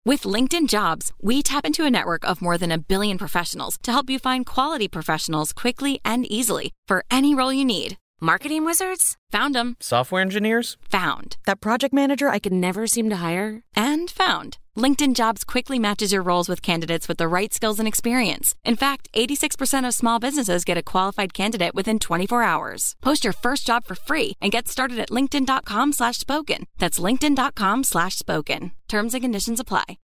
With LinkedIn Jobs, we tap into a network of more than 1 billion professionals to help you find quality professionals quickly and easily for any role you need. Marketing wizards? Found them. Software engineers? Found. That project manager I could never seem to hire? And found. LinkedIn Jobs quickly matches your roles with candidates with the right skills and experience. In fact, 86% of small businesses get a qualified candidate within 24 hours. Post your first job for free and get started at linkedin.com/spoken. That's linkedin.com/spoken. Terms and conditions apply.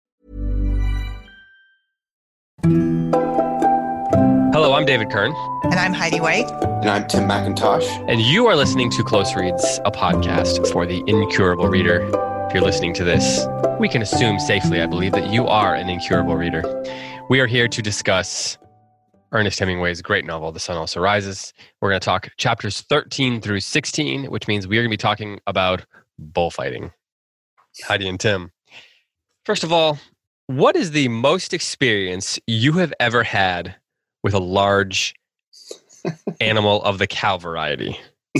Hello, I'm David Kern. And I'm Heidi White. And I'm Tim McIntosh. And you are listening to Close Reads, a podcast for the incurable reader. If you're listening to this, we can assume safely, I believe, that you are an incurable reader. We are here to discuss Ernest Hemingway's great novel, The Sun Also Rises. We're going to talk chapters 13 through 16, which means we are going to be talking about bullfighting. Heidi and Tim. First of all, what is the most experience you have ever had with a large animal of the cow variety?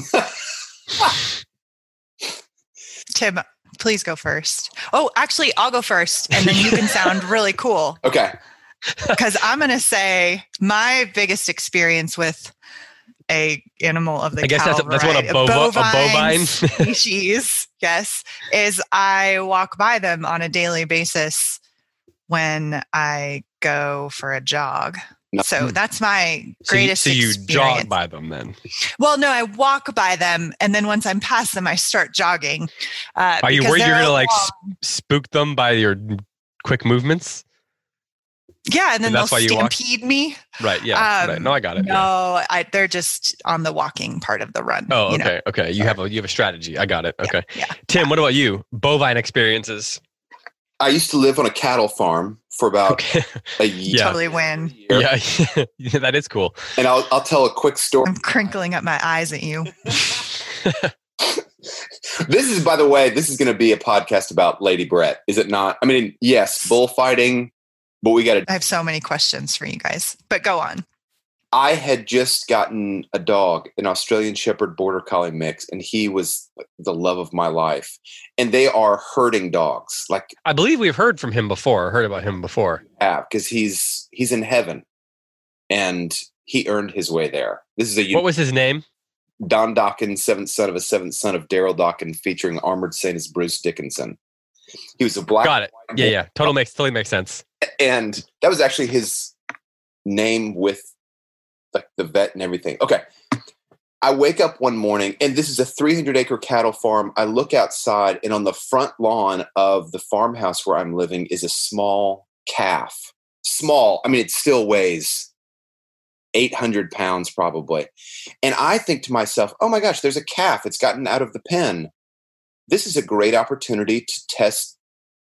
Tim, please go first. Oh, actually, I'll go first, and then you can sound really cool. Okay. Because I'm going to say my biggest experience with a animal of the cow variety, that's what a bovine species, yes, is I walk by them on a daily basis when I go for a jog. No. So that's my greatest experience. So you jog by them then? Well, no, I walk by them, and then once I'm past them, I start jogging. Are you worried you're going to spook them by your quick movements? Yeah, and then they'll stampede me. Right, yeah. Right. No, I got it. No, yeah. They're just on the walking part of the run. Oh, okay, okay. You have a strategy. I got it. Okay. Yeah. Tim, what about you? Bovine experiences? I used to live on a cattle farm for about a year. Totally win. Yeah, that is cool. And I'll tell a quick story. I'm crinkling up my eyes at you. This is, by the way, this is going to be a podcast about Lady Brett, is it not? I mean, yes, bullfighting, but I have so many questions for you guys, but go on. I had just gotten a dog, an Australian Shepherd Border Collie mix, and he was the love of my life. And they are herding dogs. Like, I believe we've heard about him before. Yeah, because he's in heaven, and he earned his way there. What was his name? Don Dokken, seventh son of a seventh son of Daryl Dokken, featuring Armored Saint as Bruce Dickinson. He was a black. Got it. Yeah. Totally makes sense. And that was actually his name with like the vet and everything. Okay. I wake up one morning, and this is a 300-acre cattle farm. I look outside, and on the front lawn of the farmhouse where I'm living is a small calf. Small. I mean, it still weighs 800 pounds probably. And I think to myself, oh my gosh, there's a calf. It's gotten out of the pen. This is a great opportunity to test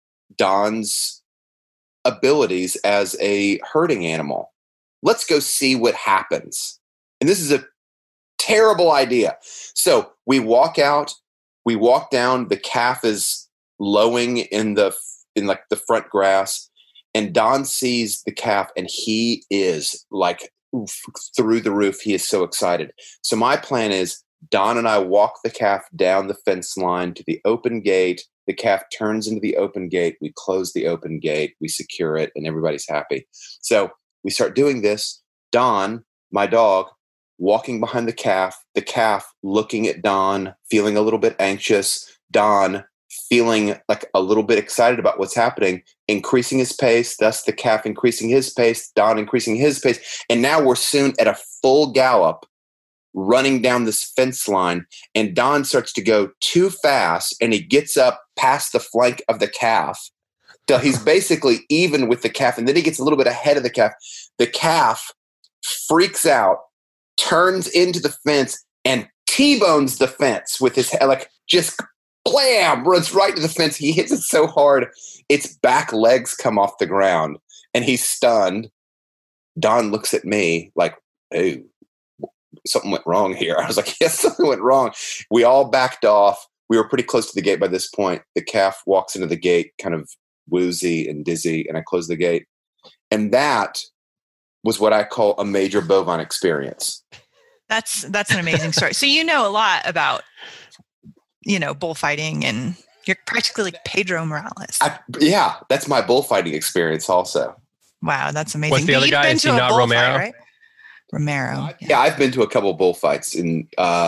Don's abilities as a herding animal. Let's go see what happens. And this is a terrible idea. So we walk out, we walk down, the calf is lowing in the front grass, and Don sees the calf, and he is like through the roof. He is so excited. So my plan is Don and I walk the calf down the fence line to the open gate. The calf turns into the open gate. We close the open gate. We secure it, and everybody's happy. So we start doing this. Don, my dog, walking behind the calf looking at Don, feeling a little bit anxious. Don feeling like a little bit excited about what's happening, increasing his pace, thus the calf increasing his pace, Don increasing his pace. And now we're soon at a full gallop running down this fence line, and Don starts to go too fast, and he gets up past the flank of the calf. So he's basically even with the calf, and then he gets a little bit ahead of the calf. The calf freaks out, turns into the fence, and T-bones the fence with his head, like just blam, runs right to the fence. He hits it so hard, its back legs come off the ground, and he's stunned. Don looks at me like, hey, something went wrong here. I was like, yes, something went wrong. We all backed off. We were pretty close to the gate by this point. The calf walks into the gate kind of woozy and dizzy, and I close the gate. And that was what I call a major bovine experience. That's an amazing story. So you know a lot about, bullfighting and You're practically like Pedro Morales. Yeah, that's my bullfighting experience also. Wow, that's amazing. What's the other guy? Is he not Romero? Right? Romero. Yeah, I've been to a couple bullfights in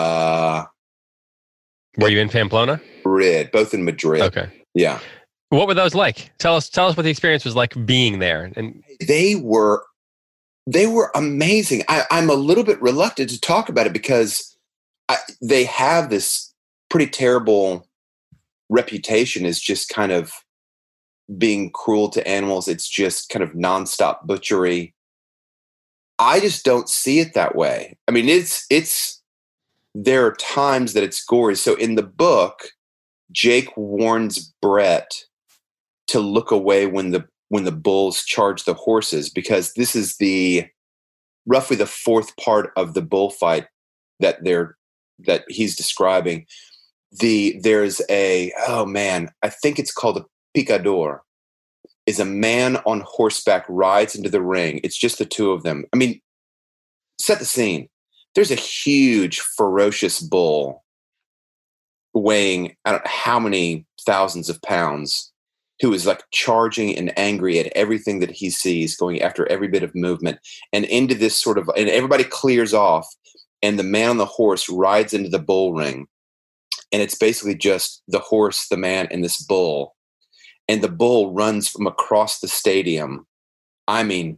Were you in Pamplona? both in Madrid. Okay. Yeah. What were those like? Tell us what the experience was like being there. And they were amazing. I'm a little bit reluctant to talk about it because they have this pretty terrible reputation as just kind of being cruel to animals. It's just kind of nonstop butchery. I just don't see it that way. I mean, there are times that it's gory. So in the book, Jake warns Brett to look away when the bulls charge the horses, because this is roughly the fourth part of the bullfight that he's describing. There's I think it's called a picador, is a man on horseback rides into the ring. It's just the two of them. I mean, set the scene. There's a huge, ferocious bull weighing, I don't know how many thousands of pounds, who is like charging and angry at everything that he sees, going after every bit of movement, and into this and everybody clears off, and the man on the horse rides into the bull ring, and it's basically just the horse, the man, and this bull, and the bull runs from across the stadium. I mean,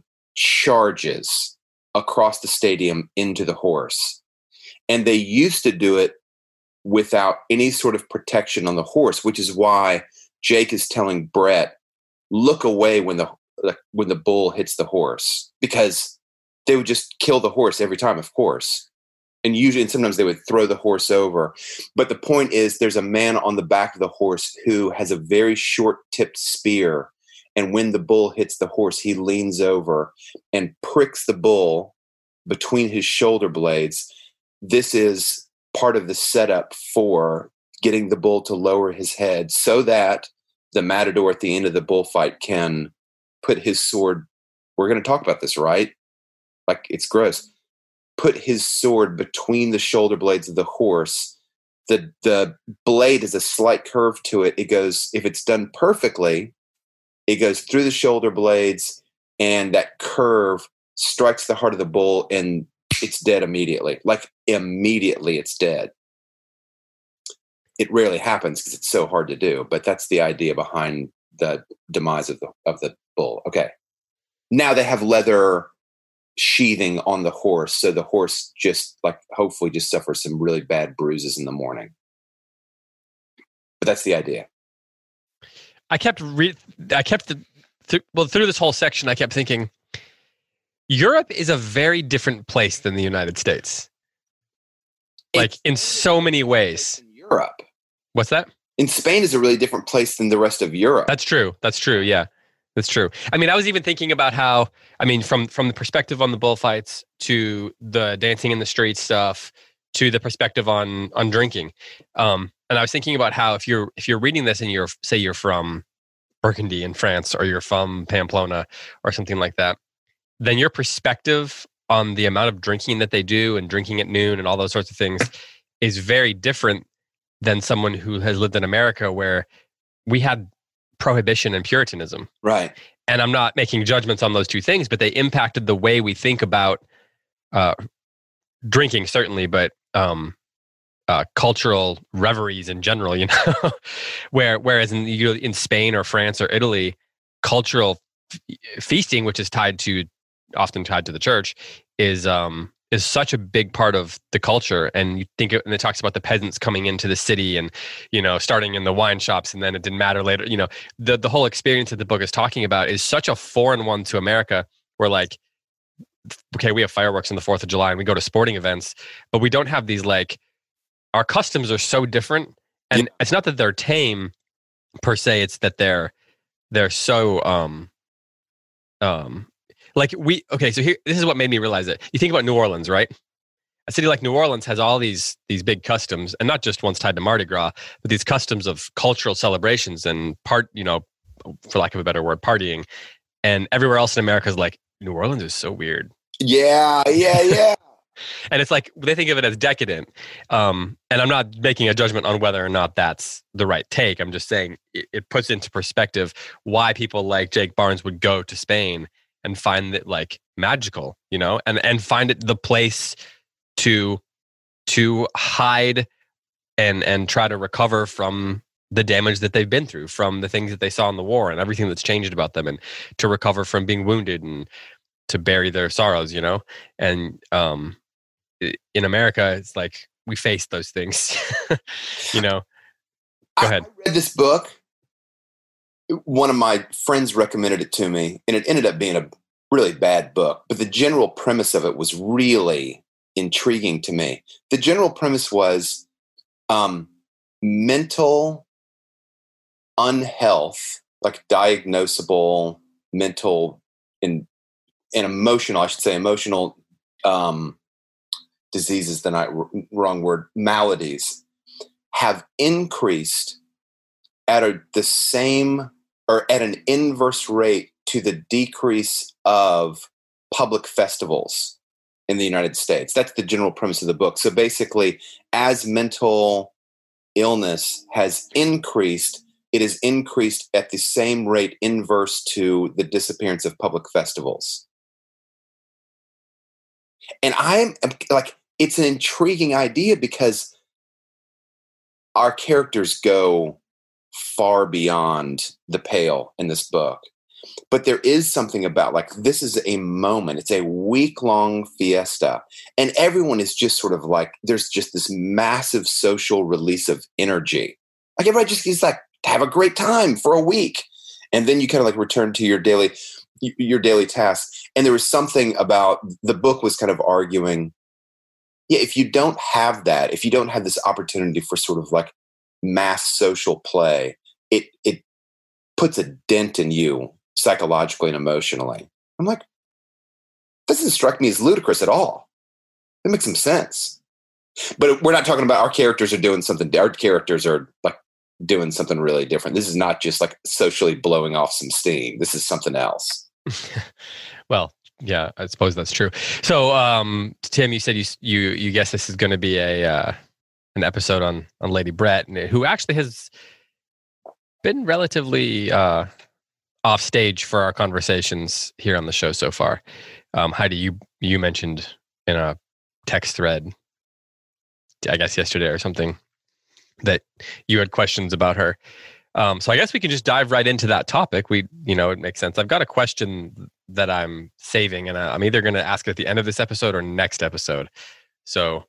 charges across the stadium into the horse. And they used to do it without any sort of protection on the horse, which is why Jake is telling Brett, look away when the bull hits the horse, because they would just kill the horse every time, of course. And sometimes they would throw the horse over. But the point is, there's a man on the back of the horse who has a very short-tipped spear. And when the bull hits the horse, he leans over and pricks the bull between his shoulder blades. This is part of the setup for getting the bull to lower his head so that the matador at the end of the bullfight can put his sword. We're going to talk about this, right? Like, it's gross. Put his sword between the shoulder blades of the horse. The blade has a slight curve to it. It goes, if it's done perfectly, it goes through the shoulder blades, and that curve strikes the heart of the bull, and it's dead immediately. Like, immediately it's dead. It rarely happens because it's so hard to do, but that's the idea behind the demise of the bull. Okay. Now they have leather sheathing on the horse, so the horse just hopefully just suffers some really bad bruises in the morning. But that's the idea. through this whole section, I kept thinking, Europe is a very different place than the United States. Like, in so many ways. In Europe. What's that? In Spain is a really different place than the rest of Europe. That's true. Yeah, that's true. I mean, I was even thinking about how, I mean, from the perspective on the bullfights to the dancing in the street stuff to the perspective on drinking. And I was thinking about how if you're reading this and you're from Burgundy in France, or you're from Pamplona or something like that, then your perspective on the amount of drinking that they do and drinking at noon and all those sorts of things is very different than someone who has lived in America, where we had prohibition and Puritanism. Right. And I'm not making judgments on those two things, but they impacted the way we think about drinking, certainly, but cultural reveries in general, you know, whereas in Spain or France or Italy, cultural feasting, which is often tied to the church, is such a big part of the culture. And you think, and it talks about the peasants coming into the city and, you know, starting in the wine shops, and then it didn't matter later. You know, the whole experience that the book is talking about is such a foreign one to America, where like, okay, we have fireworks on the 4th of July and we go to sporting events, but we don't have these, like, our customs are so different. And it's not that they're tame per se, it's that they're so, so here, this is what made me realize it. You think about New Orleans, right? A city like New Orleans has all these big customs, and not just ones tied to Mardi Gras, but these customs of cultural celebrations and for lack of a better word, partying. And everywhere else in America is like, New Orleans is so weird. Yeah. And it's like they think of it as decadent. And I'm not making a judgment on whether or not that's the right take. I'm just saying it puts into perspective why people like Jake Barnes would go to Spain and find it like magical, and find it the place to hide and try to recover from the damage that they've been through, from the things that they saw in the war and everything that's changed about them, and to recover from being wounded and to bury their sorrows, and in America, it's like we face those things, Go ahead. I read this book. One of my friends recommended it to me, and it ended up being a really bad book, but the general premise of it was really intriguing to me. The general premise was mental unhealth, like diagnosable mental and emotional, I should say, emotional diseases, wrong word, maladies, have increased at the same or at an inverse rate to the decrease of public festivals in the United States. That's the general premise of the book. So basically, as mental illness has increased, it has increased at the same rate inverse to the disappearance of public festivals. And I'm like, it's an intriguing idea because our characters go far beyond the pale in this book. But there is something about, like, this is a moment. It's a week-long fiesta. And everyone is just sort of like, there's just this massive social release of energy. Like, everybody just is like, have a great time for a week. And then you kind of like return to your daily tasks. And there was something about the book was kind of arguing, if you don't have that, if you don't have this opportunity for sort of like mass social play, it puts a dent in you psychologically and emotionally. I'm like, this doesn't strike me as ludicrous at all. It makes some sense. But we're not talking about our characters are doing something. Our characters are like doing something really different. This is not just like socially blowing off some steam. This is something else. Well, yeah, I suppose that's true. So, Tim, you said you guess this is going to be an episode on Lady Brett, who actually has been relatively off stage for our conversations here on the show so far. Heidi, you mentioned in a text thread, I guess yesterday or something, that you had questions about her. So I guess we can just dive right into that topic. It makes sense. I've got a question that I'm saving, and I'm either going to ask it at the end of this episode or next episode. So,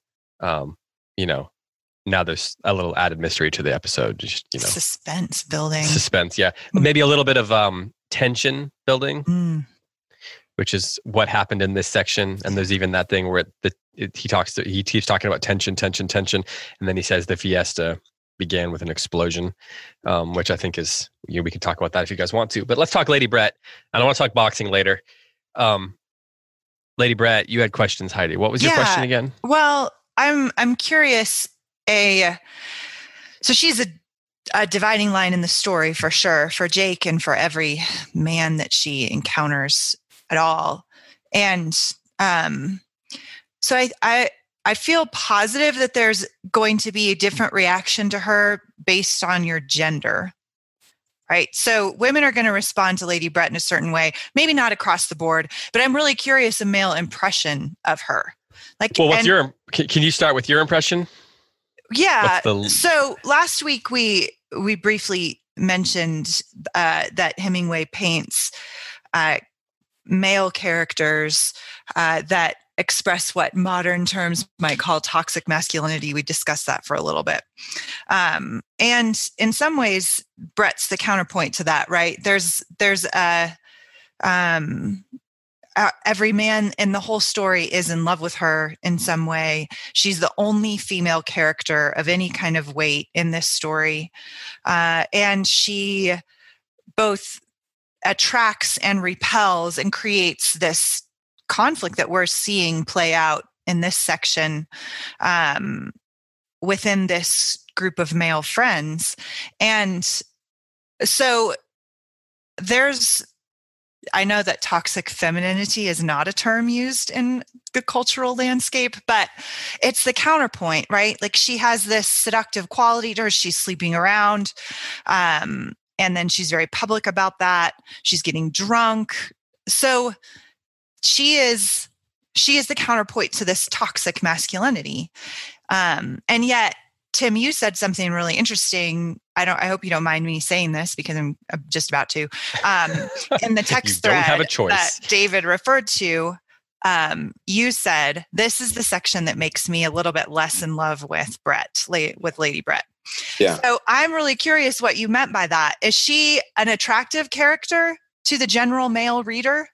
now there's a little added mystery to the episode. Just, suspense building. Suspense, yeah. Maybe a little bit of tension building, which is what happened in this section. And there's even that thing where he keeps talking about tension, and then he says the fiesta began with an explosion, which I think is, we can talk about that if you guys want to. But let's talk Lady Brett. And I want to talk boxing later. Lady Brett, you had questions, Heidi. What was your question again? Well, I'm curious. So she's a dividing line in the story for sure, for Jake and for every man that she encounters at all. And so I feel positive that there's going to be a different reaction to her based on your gender, right? So women are going to respond to Lady Brett in a certain way, maybe not across the board, but I'm really curious a male impression of her. Well, can you start with your impression? Yeah. So last week we briefly mentioned that Hemingway paints male characters that express what modern terms might call toxic masculinity. We discussed that for a little bit. And in some ways, Brett's the counterpoint to that, right? There's every man in the whole story is in love with her in some way. She's the only female character of any kind of weight in this story. And she both attracts and repels and creates this conflict that we're seeing play out in this section within this group of male friends. And so there's I know that toxic femininity is not a term used in the cultural landscape, but it's the counterpoint, right? Like she has this seductive quality to her. She's sleeping around. And then she's very public about that. She's getting drunk. So she is the counterpoint to this toxic masculinity. And yet, Tim, you said something really interesting. I hope you don't mind me saying this because I'm just about to. In the text thread that David referred to, you said, this is the section that makes me a little bit less in love with with Lady Brett. Yeah. So I'm really curious what you meant by that. Is she an attractive character to the general male reader?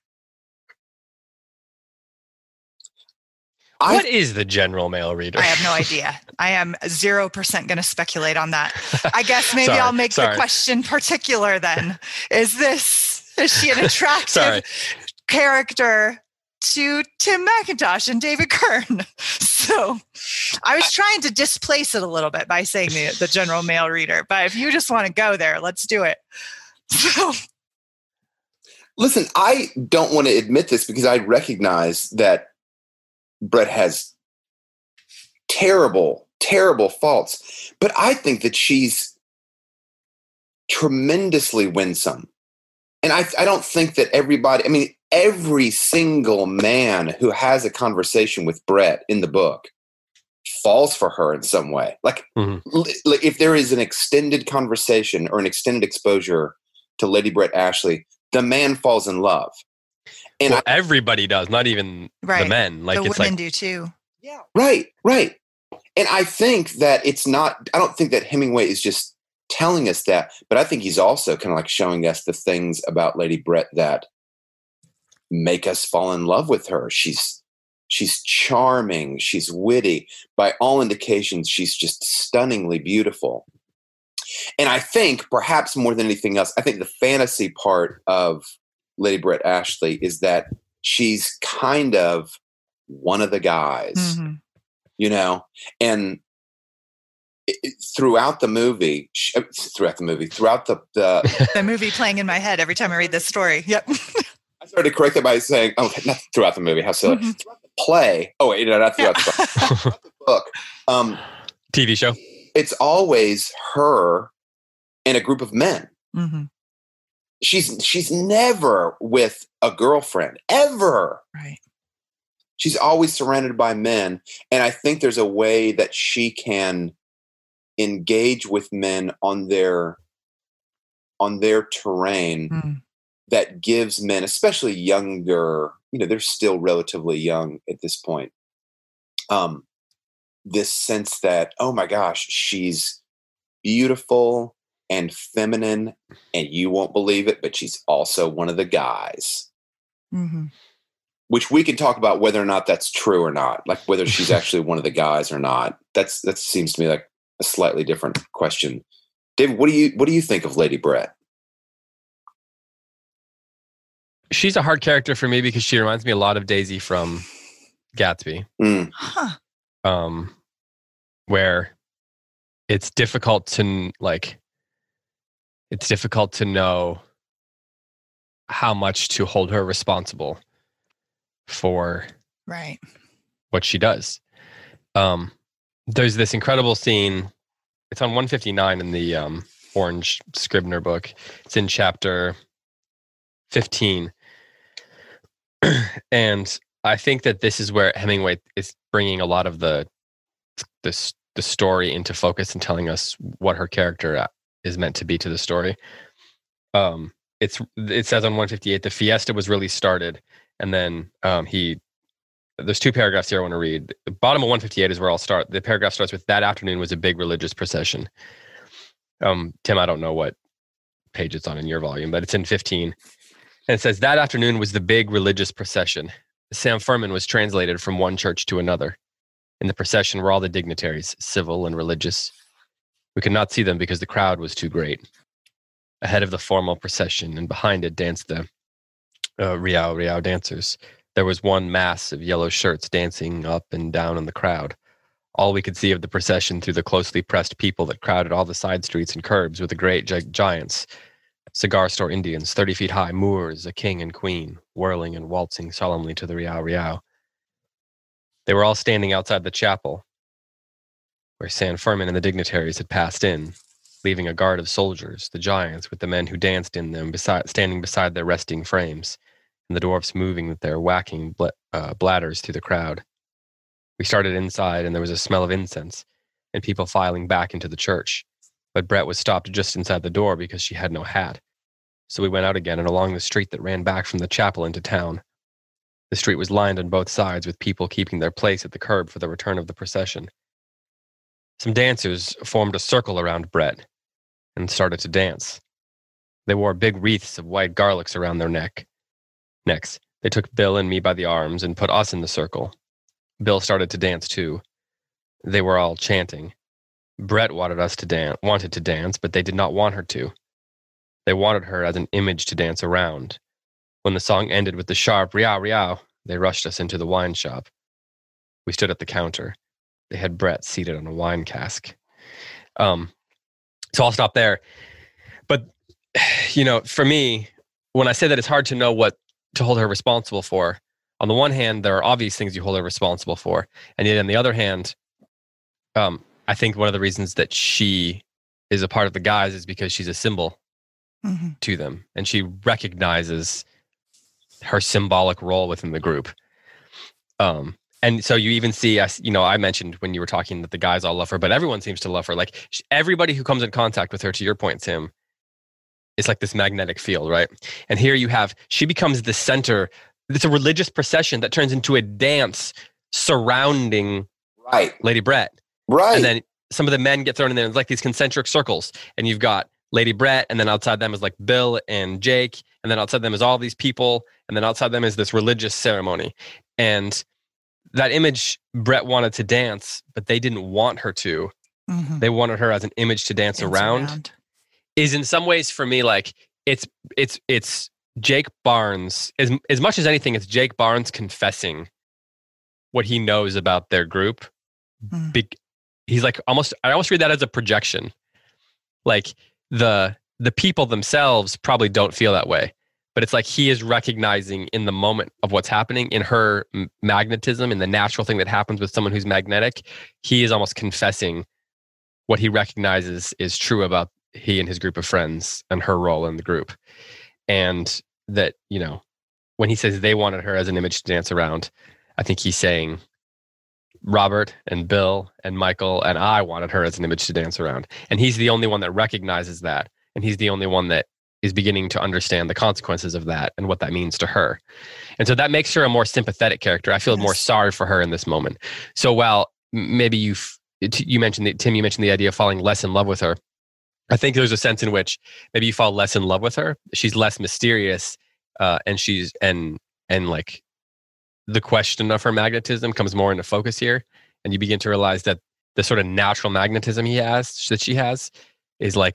What is the general male reader? I have no idea. I am 0% going to speculate on that. I guess maybe I'll make the question particular then. Is she an attractive character to Tim McIntosh and David Kern? So I was trying to displace it a little bit by saying the general male reader. But if you just want to go there, let's do it. So, listen, I don't want to admit this because I recognize that Brett has terrible, terrible faults, but I think that she's tremendously winsome. And I don't think that every single man who has a conversation with Brett in the book falls for her in some way. Like, like if there is an extended conversation or an extended exposure to Lady Brett Ashley, the man falls in love. And everybody does, not even the men. Like the women do too. Yeah. Right. And I think that I don't think that Hemingway is just telling us that, but I think he's also kind of like showing us the things about Lady Brett that make us fall in love with her. She's charming. She's witty. By all indications, she's just stunningly beautiful. And I think perhaps more than anything else, I think the fantasy part of Lady Brett Ashley is that she's kind of one of the guys, and throughout the movie, the movie playing in my head every time I read this story. Yep. I started to correct that by saying, "Oh, not throughout the movie. How silly! Throughout the play. Oh, wait, no, not throughout the book. TV show. It's always her and a group of men." Mm-hmm. She's never with a girlfriend, ever. Right. She's always surrounded by men. And I think there's a way that she can engage with men on their terrain that gives men, especially younger, they're still relatively young at this point, this sense that, oh my gosh, she's beautiful and feminine, and you won't believe it, but she's also one of the guys. Mm-hmm. Which we can talk about whether or not that's true or not, like whether she's actually one of the guys or not. That seems to me like a slightly different question. David, what do you think of Lady Brett? She's a hard character for me because she reminds me a lot of Daisy from Gatsby. Where it's difficult to know how much to hold her responsible for what she does. There's this incredible scene. It's on 159 in the Orange Scribner book. It's in chapter 15. And I think that this is where Hemingway is bringing a lot of the story into focus and telling us what her character is meant to be to the story. It says on 158, the fiesta was really started. And then there's two paragraphs here I want to read. The bottom of 158 is where I'll start. The paragraph starts with, that afternoon was a big religious procession. Tim, I don't know what page it's on in your volume, but it's in 15. And it says, that afternoon was the big religious procession. Sam Furman was translated from one church to another. In the procession were all the dignitaries, civil and religious. We could not see them because the crowd was too great. Ahead of the formal procession and behind it danced the Riao dancers. There was one mass of yellow shirts dancing up and down in the crowd. All we could see of the procession through the closely pressed people that crowded all the side streets and curbs were the great giants, cigar store Indians, 30 feet high, Moors, a king and queen, whirling and waltzing solemnly to the Riao Riao. They were all standing outside the chapel, where San Fermin and the dignitaries had passed in, leaving a guard of soldiers, the giants, with the men who danced in them standing beside their resting frames, and the dwarfs moving with their whacking bladders through the crowd. We started inside, and there was a smell of incense, and people filing back into the church. But Brett was stopped just inside the door because she had no hat. So we went out again and along the street that ran back from the chapel into town. The street was lined on both sides with people keeping their place at the curb for the return of the procession. Some dancers formed a circle around Brett and started to dance. They wore big wreaths of white garlics around their necks. They took Bill and me by the arms and put us in the circle. Bill started to dance too. They were all chanting. Brett wanted to dance, but they did not want her to. They wanted her as an image to dance around. When the song ended with the sharp riao riao, they rushed us into the wine shop. We stood at the counter. They had Brett seated on a wine cask. So I'll stop there. But, for me, when I say that it's hard to know what to hold her responsible for, on the one hand, there are obvious things you hold her responsible for. And yet on the other hand, I think one of the reasons that she is a part of the guys is because she's a symbol to them. And she recognizes her symbolic role within the group. And so you even see, I mentioned when you were talking that the guys all love her, but everyone seems to love her. Like everybody who comes in contact with her, to your point, Tim, it's like this magnetic field, right? And here you have, she becomes the center. It's a religious procession that turns into a dance surrounding Lady Brett. Right. And then some of the men get thrown in there. It's like these concentric circles. And you've got Lady Brett, and then outside them is like Bill and Jake. And then outside them is all these people. And then outside them is this religious ceremony. And that image, Brett wanted to dance, but they didn't want her to. They wanted her as an image to dance around. Is in some ways for me, like it's Jake Barnes, as much as anything, it's Jake Barnes confessing what he knows about their group. He's like I almost read that as a projection. Like the people themselves probably don't feel that way, but it's like he is recognizing in the moment of what's happening in her magnetism and the natural thing that happens with someone who's magnetic. He is almost confessing what he recognizes is true about he and his group of friends and her role in the group. And that, when he says they wanted her as an image to dance around, I think he's saying Robert and Bill and Michael and I wanted her as an image to dance around. And he's the only one that recognizes that. And he's the only one that is beginning to understand the consequences of that and what that means to her. And so that makes her a more sympathetic character. I feel more sorry for her in this moment. So while maybe you mentioned, Tim, you mentioned the idea of falling less in love with her. I think there's a sense in which maybe you fall less in love with her. She's less mysterious, and like the question of her magnetism comes more into focus here, and you begin to realize that the sort of natural magnetism she has is like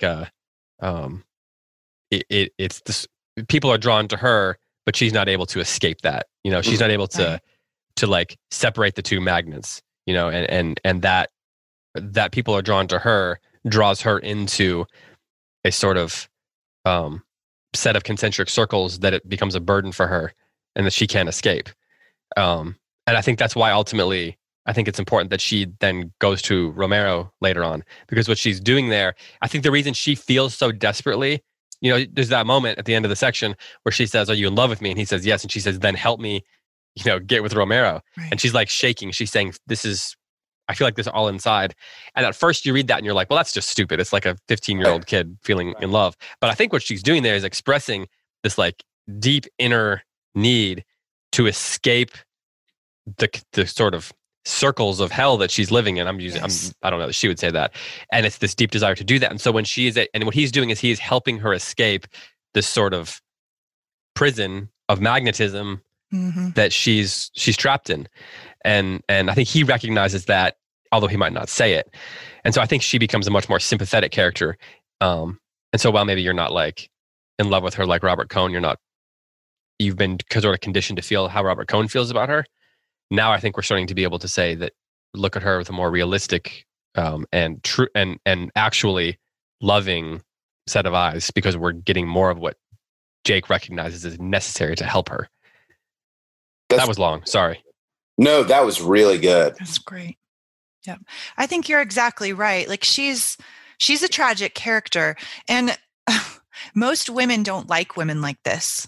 it's this, people are drawn to her, but she's not able to escape that. She's not able to like separate the two magnets. And that people are drawn to her draws her into a sort of set of concentric circles that it becomes a burden for her and that she can't escape. And I think that's why ultimately I think it's important that she then goes to Romero later on, because what she's doing there, I think the reason she feels so desperately, there's that moment at the end of the section where she says, "Are you in love with me?" And he says, "Yes." And she says, "Then help me, get with Romero." Right. And she's like shaking. She's saying, I feel like this all inside. And at first you read that and you're like, well, that's just stupid. It's like a 15-year-old kid feeling in love. But I think what she's doing there is expressing this like deep inner need to escape the sort of circles of hell that she's living in. I don't know that she would say that. And it's this deep desire to do that. And so when and what he's doing is he is helping her escape this sort of prison of magnetism that she's trapped in. And I think he recognizes that, although he might not say it. And so I think she becomes a much more sympathetic character. And so while maybe you're not like in love with her like Robert Cohn, you've been sort of conditioned to feel how Robert Cohn feels about her. Now I think we're starting to be able to say that, look at her with a more realistic and true and actually loving set of eyes because we're getting more of what Jake recognizes as necessary to help her. That was long. Sorry. No, that was really good. That's great. Yeah. I think you're exactly right. Like she's a tragic character, and most women don't like women like this.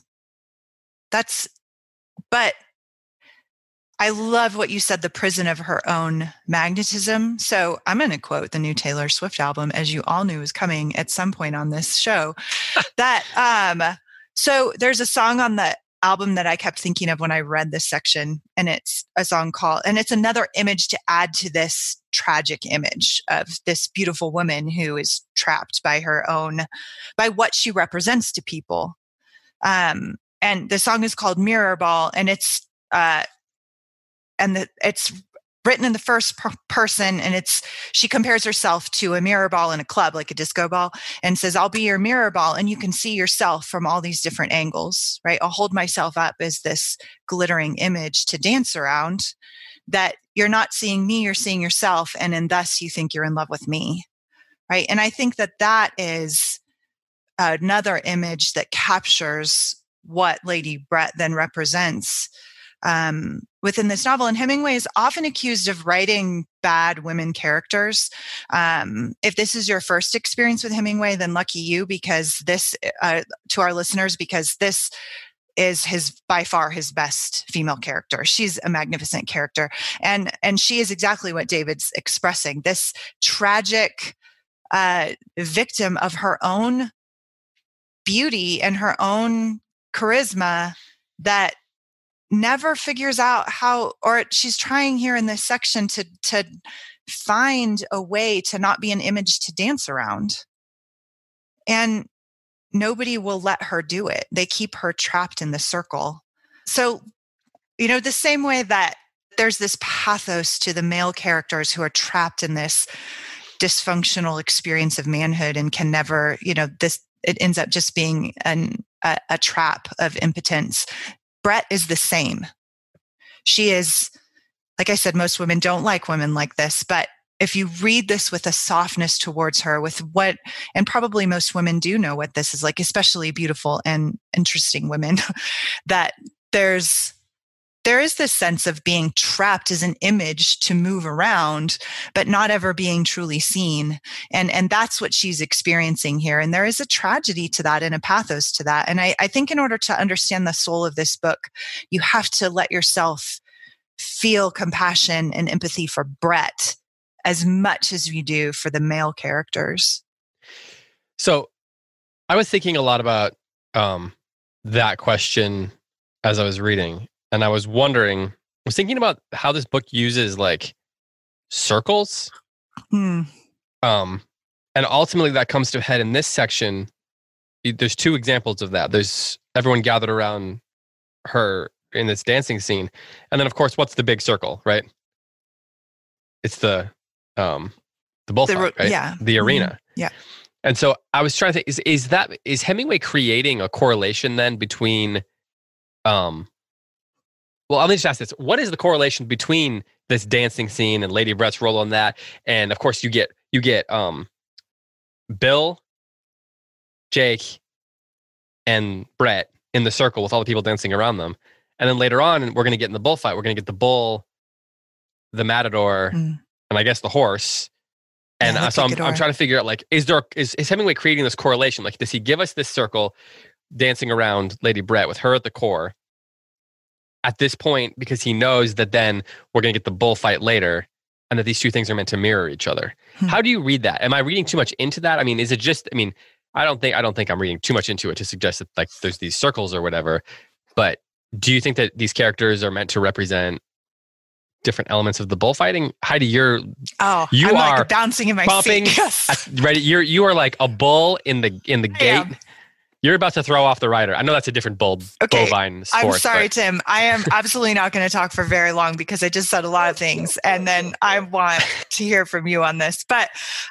But I love what you said, the prison of her own magnetism. So I'm going to quote the new Taylor Swift album, as you all knew was coming at some point on this show. So there's a song on the album that I kept thinking of when I read this section, and it's a song called, and it's another image to add to this tragic image of this beautiful woman who is trapped by by what she represents to people. And the song is called Mirror Ball, and it's written in the first person, and she compares herself to a mirror ball in a club, like a disco ball, and says, I'll be your mirror ball, and you can see yourself from all these different angles, right? I'll hold myself up as this glittering image to dance around, that you're not seeing me, you're seeing yourself, and thus you think you're in love with me, right? And I think that is another image that captures what Lady Brett then represents within this novel. And Hemingway is often accused of writing bad women characters. If this is your first experience with Hemingway, then lucky you, because this, to our listeners, because this is by far his best female character. She's a magnificent character. And she is exactly what David's expressing, this tragic victim of her own beauty and her own charisma that never figures out how, or she's trying here in this section to find a way to not be an image to dance around. And nobody will let her do it. They keep her trapped in the circle. So, the same way that there's this pathos to the male characters who are trapped in this dysfunctional experience of manhood and can never, it ends up just being a trap of impotence. Brett is the same. She is, like I said, most women don't like women like this, but if you read this with a softness towards her, and probably most women do know what this is like, especially beautiful and interesting women, that there is this sense of being trapped as an image to move around, but not ever being truly seen. And that's what she's experiencing here. And there is a tragedy to that and a pathos to that. And I think in order to understand the soul of this book, you have to let yourself feel compassion and empathy for Brett as much as you do for the male characters. So I was thinking a lot about that question as I was reading. And I was thinking about how this book uses like circles. And ultimately that comes to a head in this section. There's two examples of that. There's everyone gathered around her in this dancing scene. And then of course, what's the big circle, right? It's the bullfight, right? Yeah. The arena. Yeah. And so I was trying to think, is Hemingway creating a correlation then between, well, let me just ask this. What is the correlation between this dancing scene and Lady Brett's role on that? And of course you get Bill, Jake, and Brett in the circle with all the people dancing around them. And then later on, we're going to get in the bullfight. We're going to get the bull, the matador, and I guess the horse. And so I'm trying to figure out, like, is Hemingway creating this correlation? Like, does he give us this circle dancing around Lady Brett with her at the core at this point, because he knows that then we're going to get the bullfight later, and that these two things are meant to mirror each other? How do you read that? Am I reading too much into that? I mean, is it just, I don't think I'm reading too much into it to suggest that like there's these circles or whatever, but do you think that these characters are meant to represent different elements of the bullfighting? Heidi, I'm like bouncing in my seat. Yes. Right, you are like a bull in the gate. You're about to throw off the rider. I know that's a different bovine sport. I'm sorry, Tim. I am absolutely not going to talk for very long because I just said a lot of things, and then I want to hear from you on this. But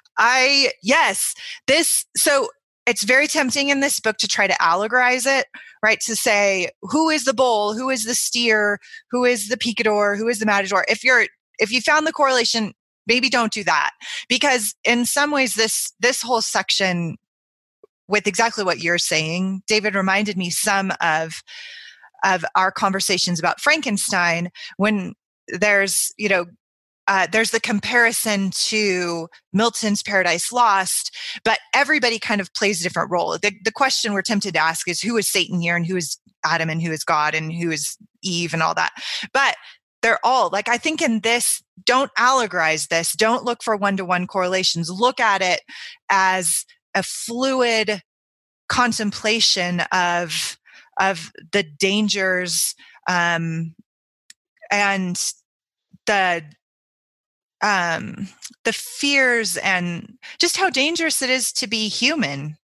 so it's very tempting in this book to try to allegorize it, right? To say, who is the bull? Who is the steer? Who is the picador? Who is the matador? If you found the correlation, maybe don't do that, because in some ways this whole section with exactly what you're saying, David, reminded me some of our conversations about Frankenstein, when there's, there's the comparison to Milton's Paradise Lost, but everybody kind of plays a different role. The question we're tempted to ask is, who is Satan here, and who is Adam, and who is God, and who is Eve, and all that. But they're all, like, I think in this, don't allegorize this. Don't look for one-to-one correlations. Look at it as a fluid contemplation of the dangers and the fears, and just how dangerous it is to be human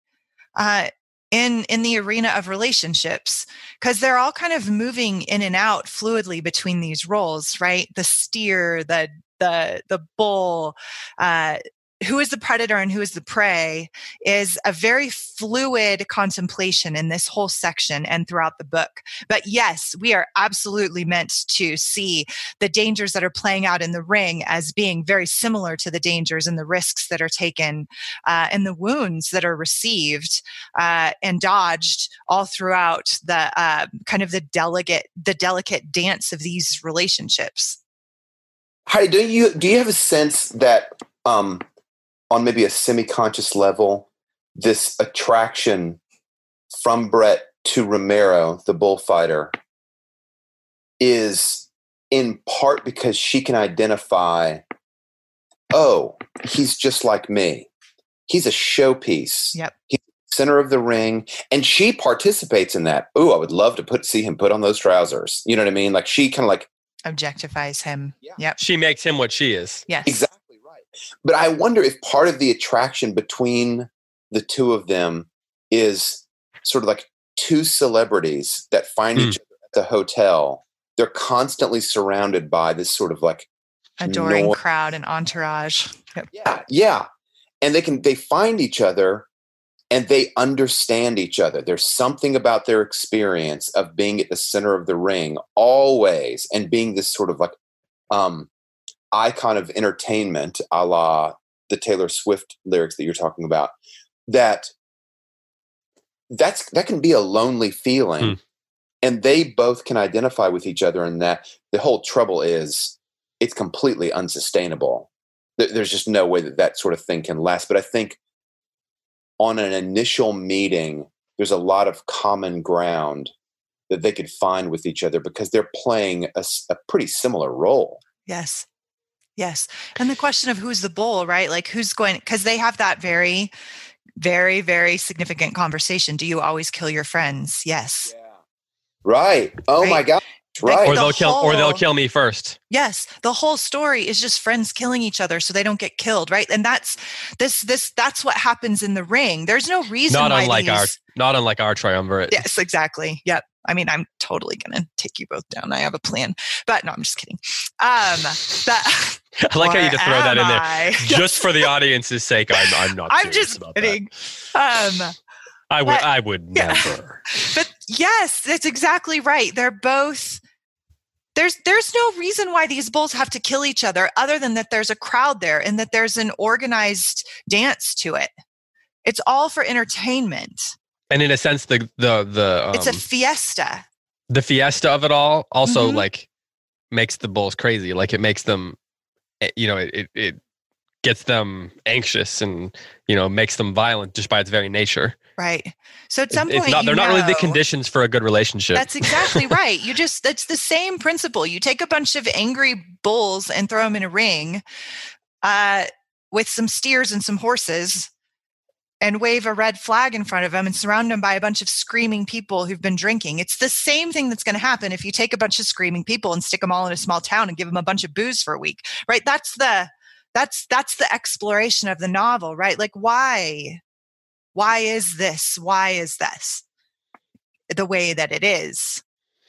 in the arena of relationships, because they're all kind of moving in and out fluidly between these roles, right? The steer, the bull, who is the predator and who is the prey, is a very fluid contemplation in this whole section and throughout the book. But yes, we are absolutely meant to see the dangers that are playing out in the ring as being very similar to the dangers and the risks that are taken and the wounds that are received and dodged all throughout the kind of the delicate dance of these relationships. Heidi, do you have a sense that on maybe a semi-conscious level, this attraction from Brett to Romero, the bullfighter, is in part because she can identify, oh, he's just like me. He's a showpiece. Yep. He's the center of the ring. And she participates in that. Ooh, I would love to see him put on those trousers. You know what I mean? Like, she kind of like objectifies him. Yeah. Yep. She makes him what she is. Yes. Exactly. But I wonder if part of the attraction between the two of them is sort of like two celebrities that find each other at the hotel. They're constantly surrounded by this sort of like adoring crowd and entourage. Yep. Yeah. And they find each other and they understand each other. There's something about their experience of being at the center of the ring always, and being this sort of like icon of entertainment, a la the Taylor Swift lyrics that you're talking about, that can be a lonely feeling. And they both can identify with each other in that. The whole trouble is it's completely unsustainable. There's just no way that sort of thing can last. But I think on an initial meeting, there's a lot of common ground that they could find with each other, because they're playing a pretty similar role. Yes. Yes. And the question of who's the bull, right? Like, who's going, because they have that very, very, very significant conversation. Do you always kill your friends? Yes. Yeah. Right. Oh my God. Right. Or they'll kill me first. Yes. The whole story is just friends killing each other so they don't get killed. Right. And that's what happens in the ring. There's no reason not unlike our triumvirate. Yes, exactly. Yep. I mean, I'm totally going to take you both down. I have a plan, but no, I'm just kidding. I like how you just throw that in there just for the audience's sake. I'm not. I'm just kidding. I would never. But yes, that's exactly right. They're both. There's no reason why these bulls have to kill each other, other than that there's a crowd there and that there's an organized dance to it. It's all for entertainment. And in a sense, the it's a fiesta. The fiesta of it all also like makes the bulls crazy. Like, it makes them, it gets them anxious and, makes them violent just by its very nature. Right. So at some point, they're not really the conditions for a good relationship. That's exactly right. It's the same principle. You take a bunch of angry bulls and throw them in a ring with some steers and some horses, and wave a red flag in front of them and surround them by a bunch of screaming people who've been drinking. It's the same thing that's going to happen if you take a bunch of screaming people and stick them all in a small town and give them a bunch of booze for a week, right? That's the exploration of the novel, right? Like, why is this? Why is this the way that it is?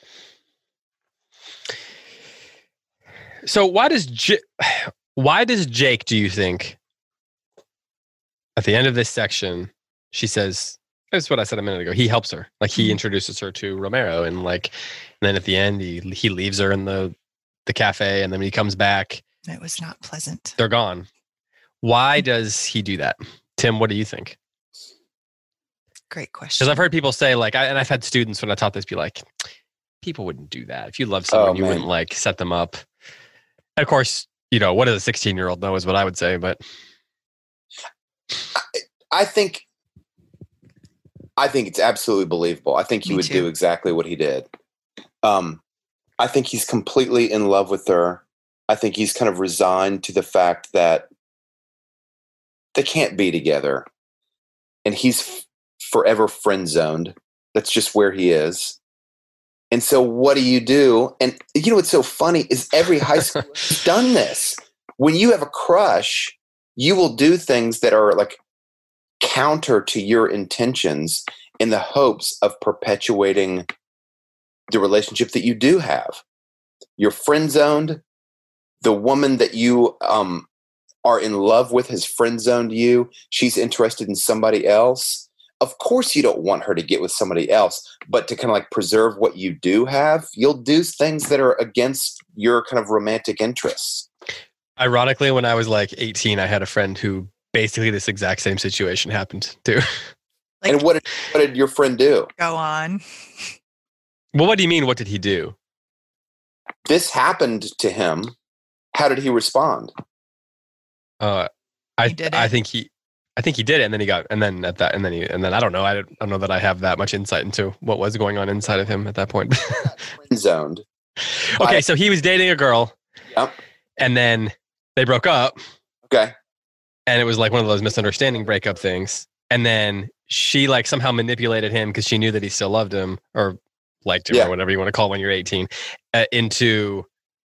So why does Jake, do you think, at the end of this section, she says, that's what I said a minute ago, he helps her. Like, he introduces her to Romero, and then at the end, he leaves her in the cafe, and then when he comes back, it was not pleasant. They're gone. Why does he do that? Tim, what do you think? Great question. Because I've heard people say like, and I've had students when I taught this be like, people wouldn't do that. If you love someone, you wouldn't like set them up. And of course, what does a 16-year-old know is what I would say, but I think it's absolutely believable. I think he would do exactly what he did. I think he's completely in love with her. I think he's kind of resigned to the fact that they can't be together, and he's forever friend zoned. That's just where he is. And so what do? And what's so funny is every high school has done this. When you have a crush, you will do things that are like counter to your intentions in the hopes of perpetuating the relationship that you do have. You're friend zoned. The woman that you are in love with has friend zoned you. She's interested in somebody else. Of course, you don't want her to get with somebody else, but to kind of like preserve what you do have, you'll do things that are against your kind of romantic interests. Ironically, when I was like 18, I had a friend who basically this exact same situation happened to. Like, and what did your friend do? Go on. Well, what do you mean? What did he do? This happened to him. How did he respond? I think he did it, and then I don't know. I don't know that I have that much insight into what was going on inside of him at that point. Friend zoned. Okay, so he was dating a girl. Yep. And then they broke up. Okay. And it was like one of those misunderstanding breakup things. And then she like somehow manipulated him because she knew that he still loved him or liked him or whatever you want to call it when you're 18 into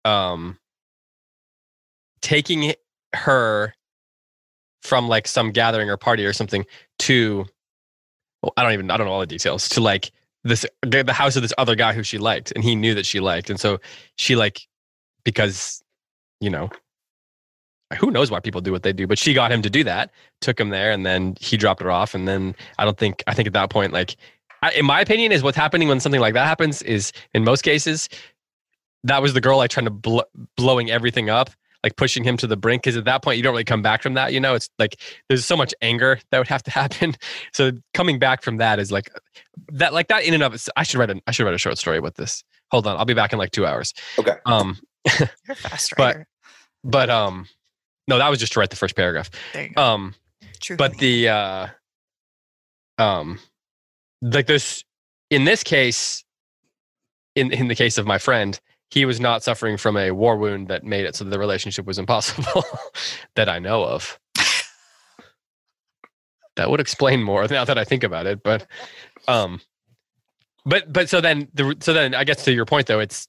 taking her from like some gathering or party or something to, I don't know all the details, to like the house of this other guy who she liked and he knew that she liked. And so she like, because, who knows why people do what they do, but she got him to do that, took him there, and then he dropped her off. And then I think at that point, like, in my opinion, is what's happening when something like that happens is in most cases, that was the girl like trying to blowing everything up, like pushing him to the brink. Cause at that point you don't really come back from that. It's like, there's so much anger that would have to happen. So coming back from that is like that in and of itself. I should write a short story with this. Hold on. I'll be back in like 2 hours. Okay. You're a fast writer. But no, that was just to write the first paragraph. There you go. True. But the like this in this case, in the case of my friend, he was not suffering from a war wound that made it so the relationship was impossible that I know of. That would explain more now that I think about it. But so then I guess to your point though, it's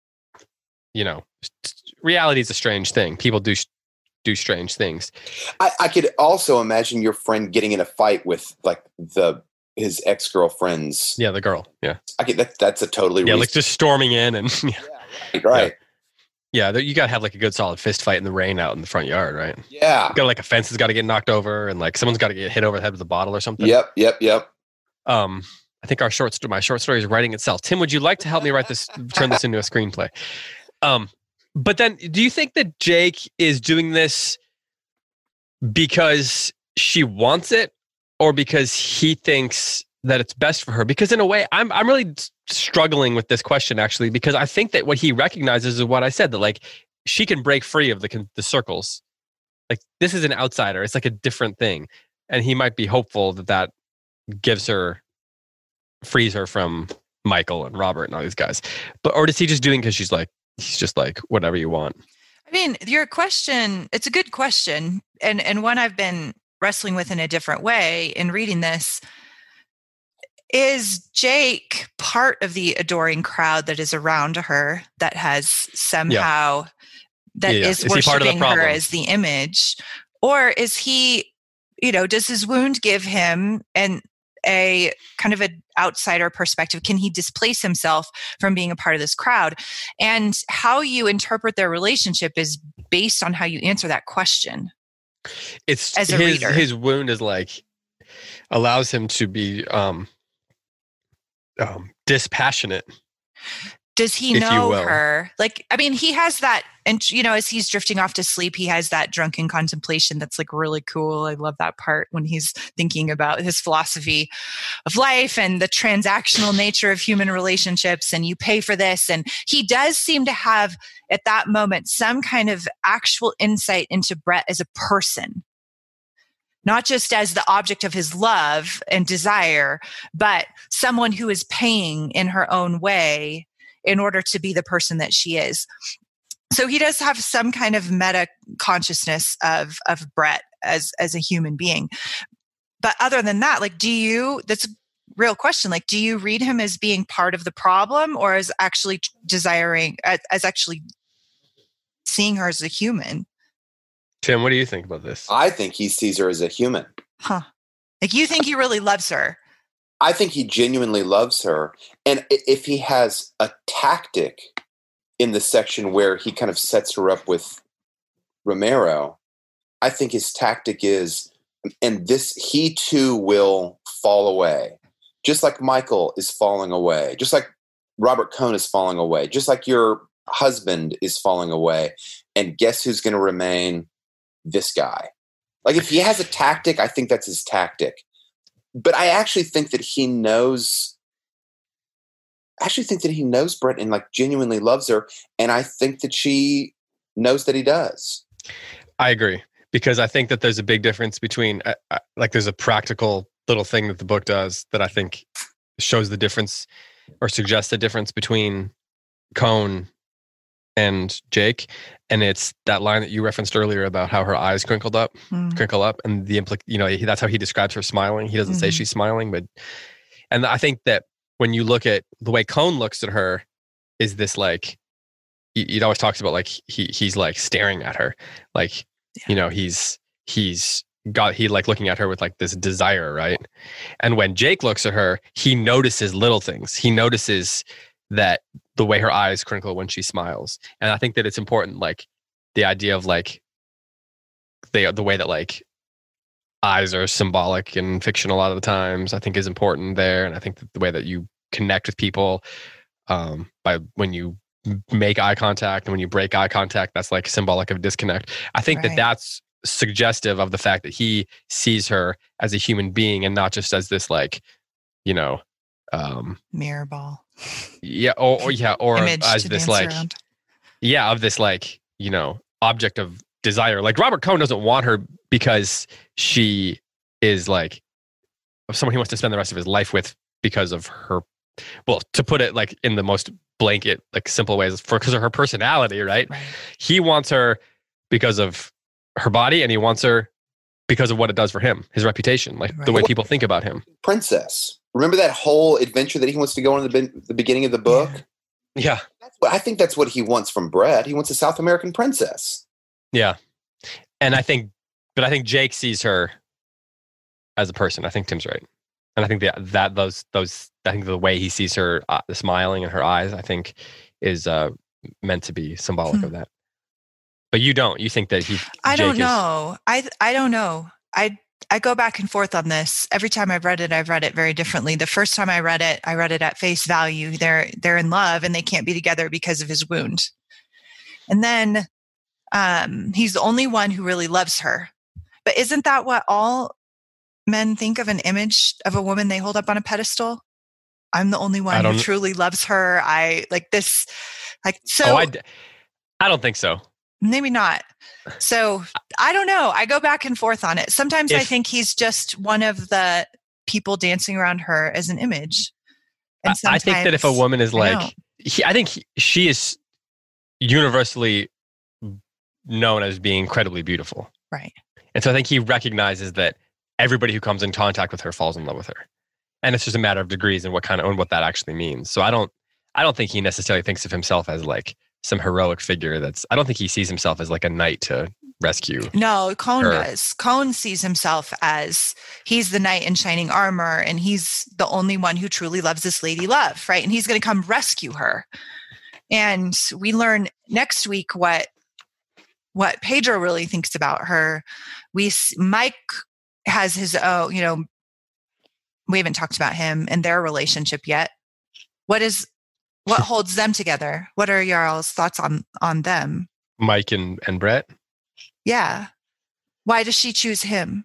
reality is a strange thing. People do strange things. I could also imagine your friend getting in a fight with like his ex-girlfriend's. Yeah, the girl. Yeah. That's a totally like just storming in and right. Yeah, you gotta have like a good solid fist fight in the rain out in the front yard, right? Yeah. You gotta like a fence has got to get knocked over and like someone's got to get hit over the head with a bottle or something. Yep. I think my short story is writing itself. Tim, would you like to help me turn this into a screenplay? But then do you think that Jake is doing this because she wants it or because he thinks that it's best for her? Because in a way, I'm really struggling with this question actually, because I think that what he recognizes is what I said, that like she can break free of the circles. Like this is an outsider. It's like a different thing. And he might be hopeful that frees her from Michael and Robert and all these guys. Or is he just doing because he's just like, whatever you want? I mean, your question, it's a good question. And one I've been wrestling with in a different way in reading this. Is Jake part of the adoring crowd that is around her that has somehow is worshiping her as the image? Or is he, does his wound give him a kind of an outsider perspective? Can he displace himself from being a part of this crowd? And how you interpret their relationship is based on how you answer that question. It's as a reader. His wound is like allows him to be dispassionate Does he if you know will. her? Like, I mean, he has that, and as he's drifting off to sleep, he has that drunken contemplation that's like really cool. I love that part when he's thinking about his philosophy of life and the transactional nature of human relationships, and you pay for this. And he does seem to have at that moment some kind of actual insight into Brett as a person, not just as the object of his love and desire, but someone who is paying in her own way in order to be the person that she is. So he does have some kind of meta consciousness of Brett as a human being. But other than that, like, that's a real question. Like, do you read him as being part of the problem, or as actually as actually seeing her as a human? Tim, what do you think about this? I think he sees her as a human. Huh. Like, you think he really loves her? I think he genuinely loves her. And if he has a tactic in the section where he kind of sets her up with Romero, I think his tactic is, and he too will fall away. Just like Michael is falling away. Just like Robert Cohn is falling away. Just like your husband is falling away. And guess who's going to remain? This guy. Like, if he has a tactic, I think that's his tactic. But I actually think that he knows Brett and like genuinely loves her. And I think that she knows that he does. I agree, because I think that there's a big difference between like there's a practical little thing that the book does that I think shows the difference or suggests the difference between Cohn and Jake. And it's that line that you referenced earlier about how her eyes crinkle up, and that's how he describes her smiling. He doesn't say she's smiling, and I think that when you look at the way Cohn looks at her, is this like, he always talks about like he's like staring at her, like, he's like looking at her with like this desire, right? And when Jake looks at her, he notices little things. He notices that the way her eyes crinkle when she smiles. And I think that it's important, like the idea of like the way that like eyes are symbolic in fiction a lot of the times, I think is important there. And I think that the way that you connect with people by when you make eye contact and when you break eye contact, that's like symbolic of disconnect. I think that that's suggestive of the fact that he sees her as a human being and not just as this like, mirror ball. Yeah. Or as this like, around. Of this like, object of desire. Like Robert Cohn doesn't want her because she is like someone he wants to spend the rest of his life with because of her, well, to put it like in the most blanket, like simple ways, because of her personality, right? He wants her because of her body, and he wants her because of what it does for him, his reputation, like the way people think about him. Princess. Remember that whole adventure that he wants to go on in the beginning of the book? Yeah. I think that's what he wants from Brett. He wants a South American princess. Yeah. And I think Jake sees her as a person. I think Tim's right. And I think I think the way he sees her smiling in her eyes, I think is meant to be symbolic of that. But you don't. You think that I don't know. I go back and forth on this. Every time I've read it very differently. The first time I read it at face value. They're in love and they can't be together because of his wound. And then he's the only one who really loves her. But isn't that what all men think of an image of a woman they hold up on a pedestal? I'm the only one who truly loves her. I like this. Like, so. I don't think so. Maybe not. So I don't know. I go back and forth on it. Sometimes I think he's just one of the people dancing around her as an image. And I think that if a woman is like, I think she is universally known as being incredibly beautiful. Right. And so I think he recognizes that everybody who comes in contact with her falls in love with her. And it's just a matter of degrees and what that actually means. So I don't think he necessarily thinks of himself as like some heroic figure. I don't think he sees himself as like a knight to rescue. No, Cohn does. Cohn sees himself as he's the knight in shining armor, and he's the only one who truly loves this lady love, right? And he's going to come rescue her. And we learn next week what Pedro really thinks about her. Mike has his own, we haven't talked about him and their relationship yet. What is What holds them together? What are y'all's thoughts on them? Mike and Brett. Yeah. Why does she choose him?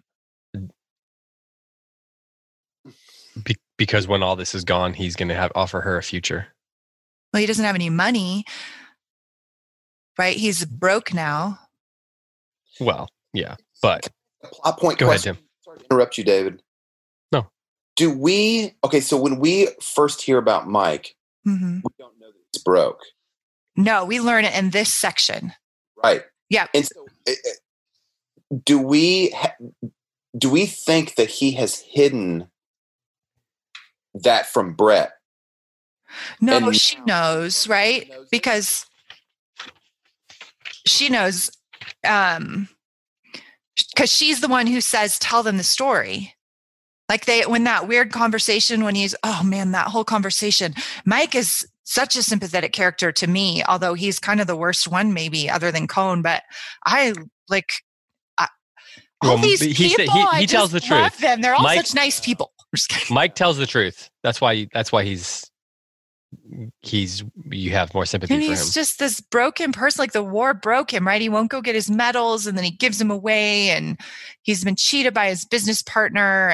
Because when all this is gone, he's going to offer her a future. Well, he doesn't have any money, right? He's broke now. Well, yeah, but plot point. Go question. ahead, Tim. Sorry to interrupt you, David. No. So when we first hear about Mike, Mm-hmm. we don't know that he's broke. No, we learn it in this section. Right. Yeah. And so do we think that he has hidden that from Brett? No, And she now- knows, right? knows it? Because she knows, because she's the one who says, tell them the story. Like when that weird conversation, when oh man, that whole conversation, Mike is such a sympathetic character to me, although he's kind of the worst one, maybe other than Cone, but all these people, he tells the truth. love them. They're all Mike- such nice people. Mike tells the truth. That's why you have more sympathy And for him. he's just this broken person. Like the war broke him, right? He won't go get his medals, and then he gives them away, and he's been cheated by his business partner,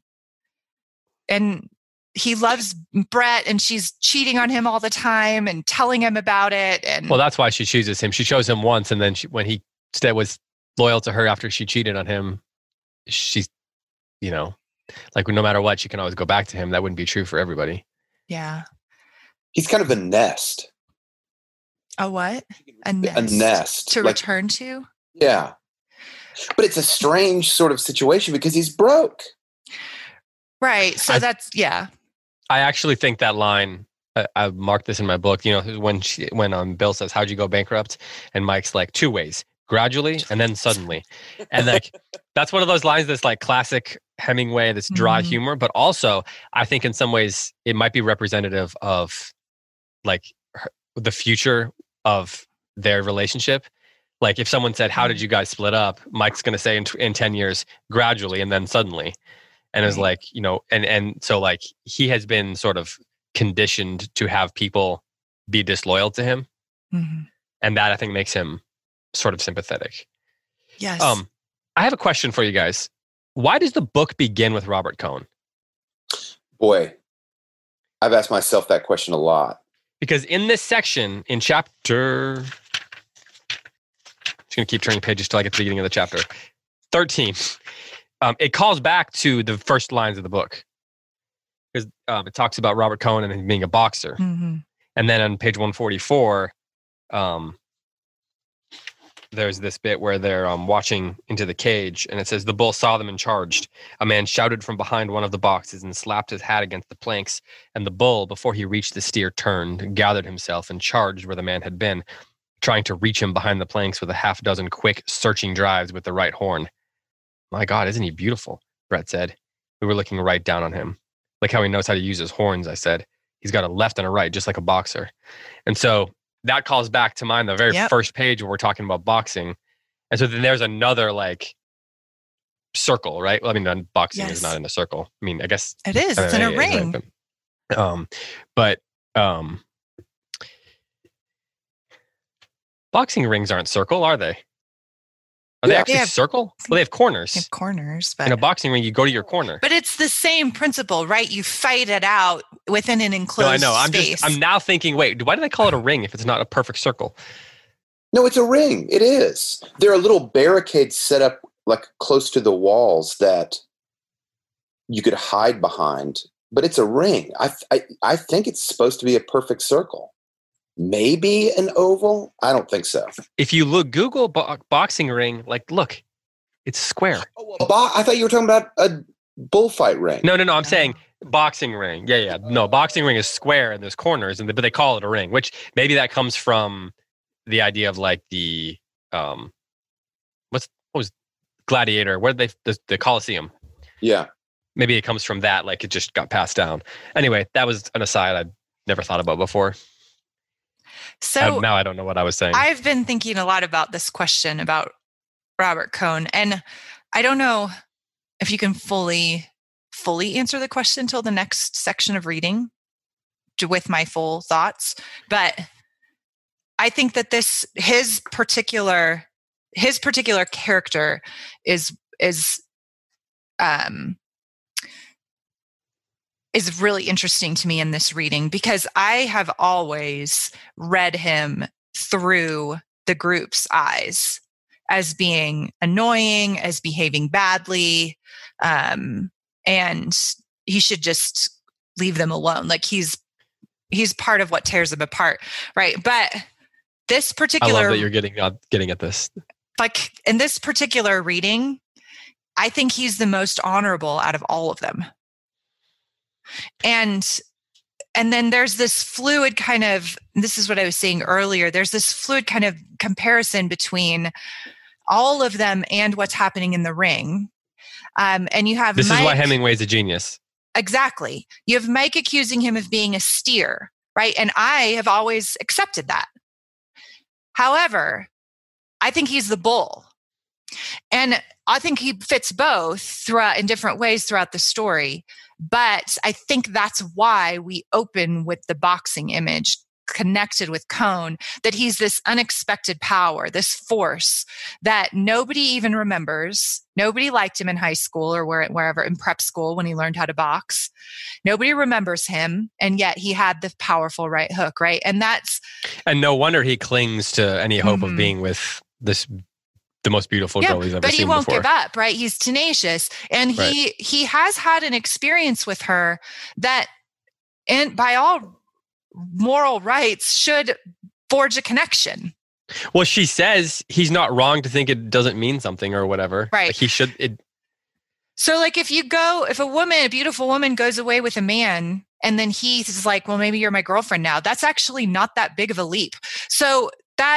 and he loves Brett, and she's cheating on him all the time and telling him about it. And Well, that's why she chooses him. She chose him once, and then when he was loyal to her after she cheated on him, she's, like no matter what, she can always go back to him. That wouldn't be true for everybody. yeah, He's kind of a nest. a what? A A nest, nest. to Like, return to. yeah. But it's a strange sort of situation because he's broke. Right. So that's I actually think that line, I marked this in my book, when Bill says, how'd you go bankrupt? And Mike's like, 2 ways, gradually and then suddenly. And like, that's one of those lines that's like classic Hemingway, this dry Mhm. humor, but also I think in some ways it might be representative of like the future of their relationship. Like if someone said, how did you guys split up? Mike's going to say in 10 years, gradually and then suddenly. And is like, and so like he has been sort of conditioned to have people be disloyal to him. Mhm. And that I think makes him sort of sympathetic. Yes. I have a question for you guys. Why does the book begin with Robert Cohn? Boy, I've asked myself that question a lot. Because in this section, in chapter, just going to keep turning pages till I get to the beginning of the chapter, 13, it calls back to the first lines of the book. Because it talks about Robert Cohn and him being a boxer. Mhm. And then on page 144, there's this bit where they're watching into the cage, and it says, the bull saw them and charged. A man shouted from behind one of the boxes and slapped his hat against the planks. And the bull, before he reached the steer, turned, gathered himself, and charged where the man had been, trying to reach him behind the planks with a half dozen quick, searching drives with the right horn. My God, isn't he beautiful? Brett said. We were looking right down on him. Like how he knows how to use his horns, I said. He's got a left and a right, just like a boxer. And so that calls back to mind the very first page where we're talking about boxing. And so then there's another like circle, right? Well, I mean, boxing is not in a circle. I mean, I guess it is. It's in a ring. Right, but boxing rings aren't circle, are they? Are they actually circle? Well, they have corners. They have corners, but in a boxing ring, you go to your corner. But it's the same principle, right? You fight it out within an enclosed space. I'm now thinking, wait, why do they call it a ring if it's not a perfect circle? No, it's a ring. It is. There are little barricades set up like close to the walls that you could hide behind, but it's a ring. I think it's supposed to be a perfect circle. Maybe an oval? I don't think so. If you Google boxing ring, like, look, it's square. I thought you were talking about a bullfight ring. No. I'm saying boxing ring. Yeah. No, boxing ring is square and there's corners, but they call it a ring, which maybe that comes from the idea of like the, what was Gladiator? Where did the Colosseum? Yeah. Maybe it comes from that, like it just got passed down. Anyway, that was an aside I'd never thought about before. So now I don't know what I was saying. I've been thinking a lot about this question about Robert Cohn, and I don't know if you can fully answer the question until the next section of reading. with my full thoughts, but I think that his particular character is really interesting to me in this reading, because I have always read him through the group's eyes as being annoying, as behaving badly, and he should just leave them alone. Like he's part of what tears them apart, right? But this particular, I love that you're getting at this. Like in this particular reading, I think he's the most honorable out of all of them. And then there's this fluid kind of, this is what I was saying earlier, there's this fluid kind of comparison between all of them and what's happening in the ring. And you have This Mike, is why Hemingway's a genius. Exactly. You have Mike accusing him of being a steer, right? And I have always accepted that. However, I think he's the bull. And I think he fits both throughout in different ways throughout the story. But I think that's why we open with the boxing image connected with Cone, that he's this unexpected power, this force that nobody even remembers. Nobody liked him in high school or wherever in prep school when he learned how to box. Nobody remembers him. And yet he had the powerful right hook, right? And no wonder he clings to any hope of being with the most beautiful girl he's ever seen before. But he won't give up, right? He's tenacious. And he has had an experience with her that, and by all moral rights, should forge a connection. Well, she says he's not wrong to think it doesn't mean something or whatever. Right. Like he should. So like if a beautiful woman goes away with a man and then he's like, well, maybe you're my girlfriend now. That's actually not that big of a leap. So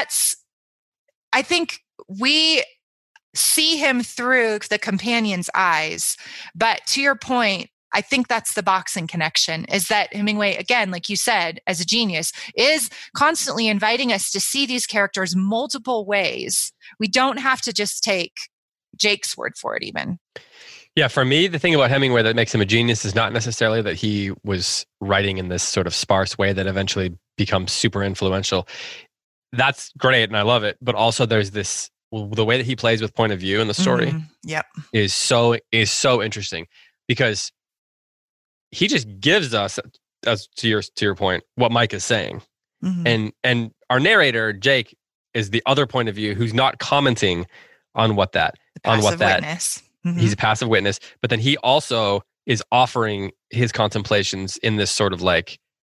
I think we see him through the companion's eyes. But to your point, I think that's the boxing connection, is that Hemingway, again, like you said, as a genius, is constantly inviting us to see these characters multiple ways. We don't have to just take Jake's word for it even. Yeah, for me, the thing about Hemingway that makes him a genius is not necessarily that he was writing in this sort of sparse way that eventually becomes super influential. That's great, and I love it. But also there's the way that he plays with point of view in the story is so interesting, because he just gives us, as to your point, what Mike is saying. Mm-hmm. And our narrator, Jake, is the other point of view who's not commenting on what that. Witness. Mm-hmm. He's a passive witness, but then he also is offering his contemplations in this sort of like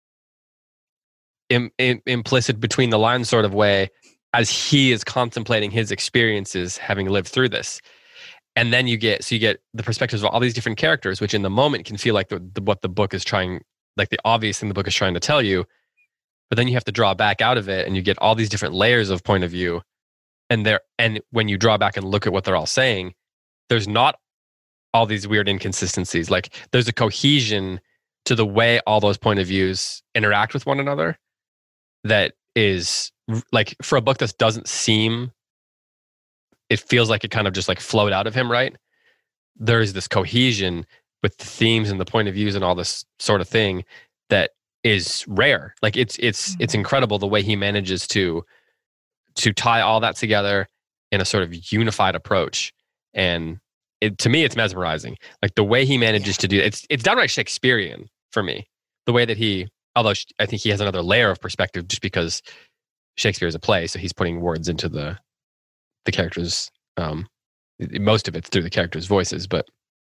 implicit between the lines sort of way, as he is contemplating his experiences having lived through this. And then you get the perspectives of all these different characters, which in the moment can feel like what the book is trying, like the obvious thing the book is trying to tell you. But then you have to draw back out of it and you get all these different layers of point of view. And when you draw back and look at what they're all saying, there's not all these weird inconsistencies. Like there's a cohesion to the way all those point of views interact with one another that is like, for a book that doesn't seem, it feels like it kind of just like flowed out of him, right? There is this cohesion with the themes and the point of views and all this sort of thing that is rare. Like it's incredible the way he manages to tie all that together in a sort of unified approach. And to me, it's mesmerizing. Like the way he manages to do it, it's downright Shakespearean for me. The way that although I think he has another layer of perspective just because Shakespeare is a play, so he's putting words into the characters. Most of it's through the characters' voices, but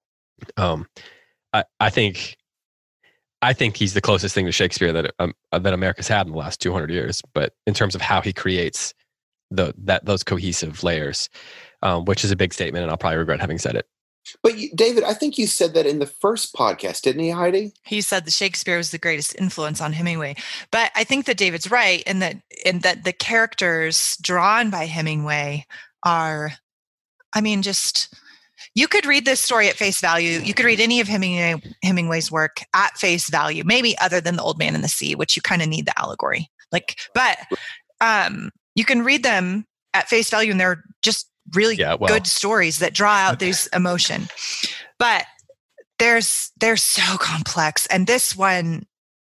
I think he's the closest thing to Shakespeare that America's had in the last 200 years. But in terms of how he creates those cohesive layers, which is a big statement, and I'll probably regret having said it. But David, I think you said that in the first podcast, didn't he, Heidi? He said that Shakespeare was the greatest influence on Hemingway. But I think that David's right in that the characters drawn by Hemingway are, I mean, just, you could read this story at face value. You could read any of Hemingway's work at face value, maybe other than The Old Man and the Sea, which you kind of need the allegory. But you can read them at face value, and they're just really good stories that draw out these emotion. But they're so complex. And this one,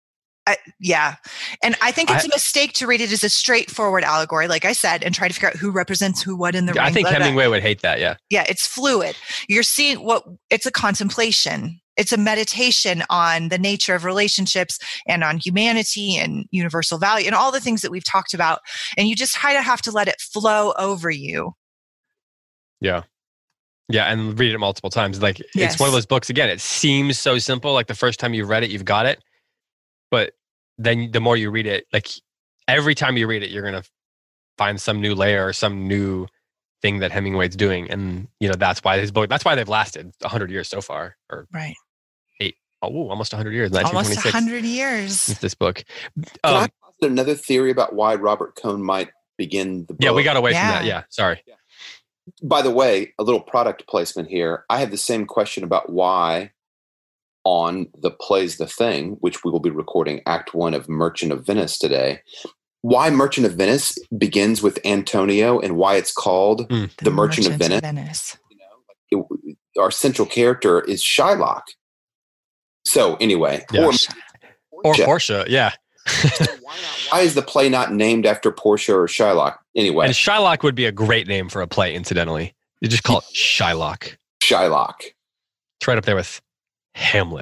Yeah. And I think it's a mistake to read it as a straightforward allegory, like I said, and try to figure out who represents who, what in the ring. I think Hemingway would hate that. Yeah. Yeah. It's fluid. You're seeing it's a contemplation. It's a meditation on the nature of relationships and on humanity and universal value and all the things that we've talked about. And you just kind of have to let it flow over you. Yeah. Yeah. And read it multiple times. Like It's one of those books, again, it seems so simple. Like the first time you've read it, you've got it. But then the more you read it, like every time you read it, you're going to find some new layer or some new thing that Hemingway's doing. And, that's why that's why they've lasted 100 years so far. Or right. Almost 100 years. Almost 100 years. Since this book. Can I posit another theory about why Robert Cohn might begin the book? Yeah, we got away from that. Yeah, sorry. Yeah. By the way, a little product placement here. I have the same question about why on the plays The Thing, which we will be recording Act 1 of Merchant of Venice today, why Merchant of Venice begins with Antonio and why it's called The Merchant of Venice. Our central character is Shylock. So anyway, or Portia, yeah. Why is the play not named after Portia or Shylock? Anyway. And Shylock would be a great name for a play, incidentally. You just call it Shylock. Shylock. It's right up there with Hamlet.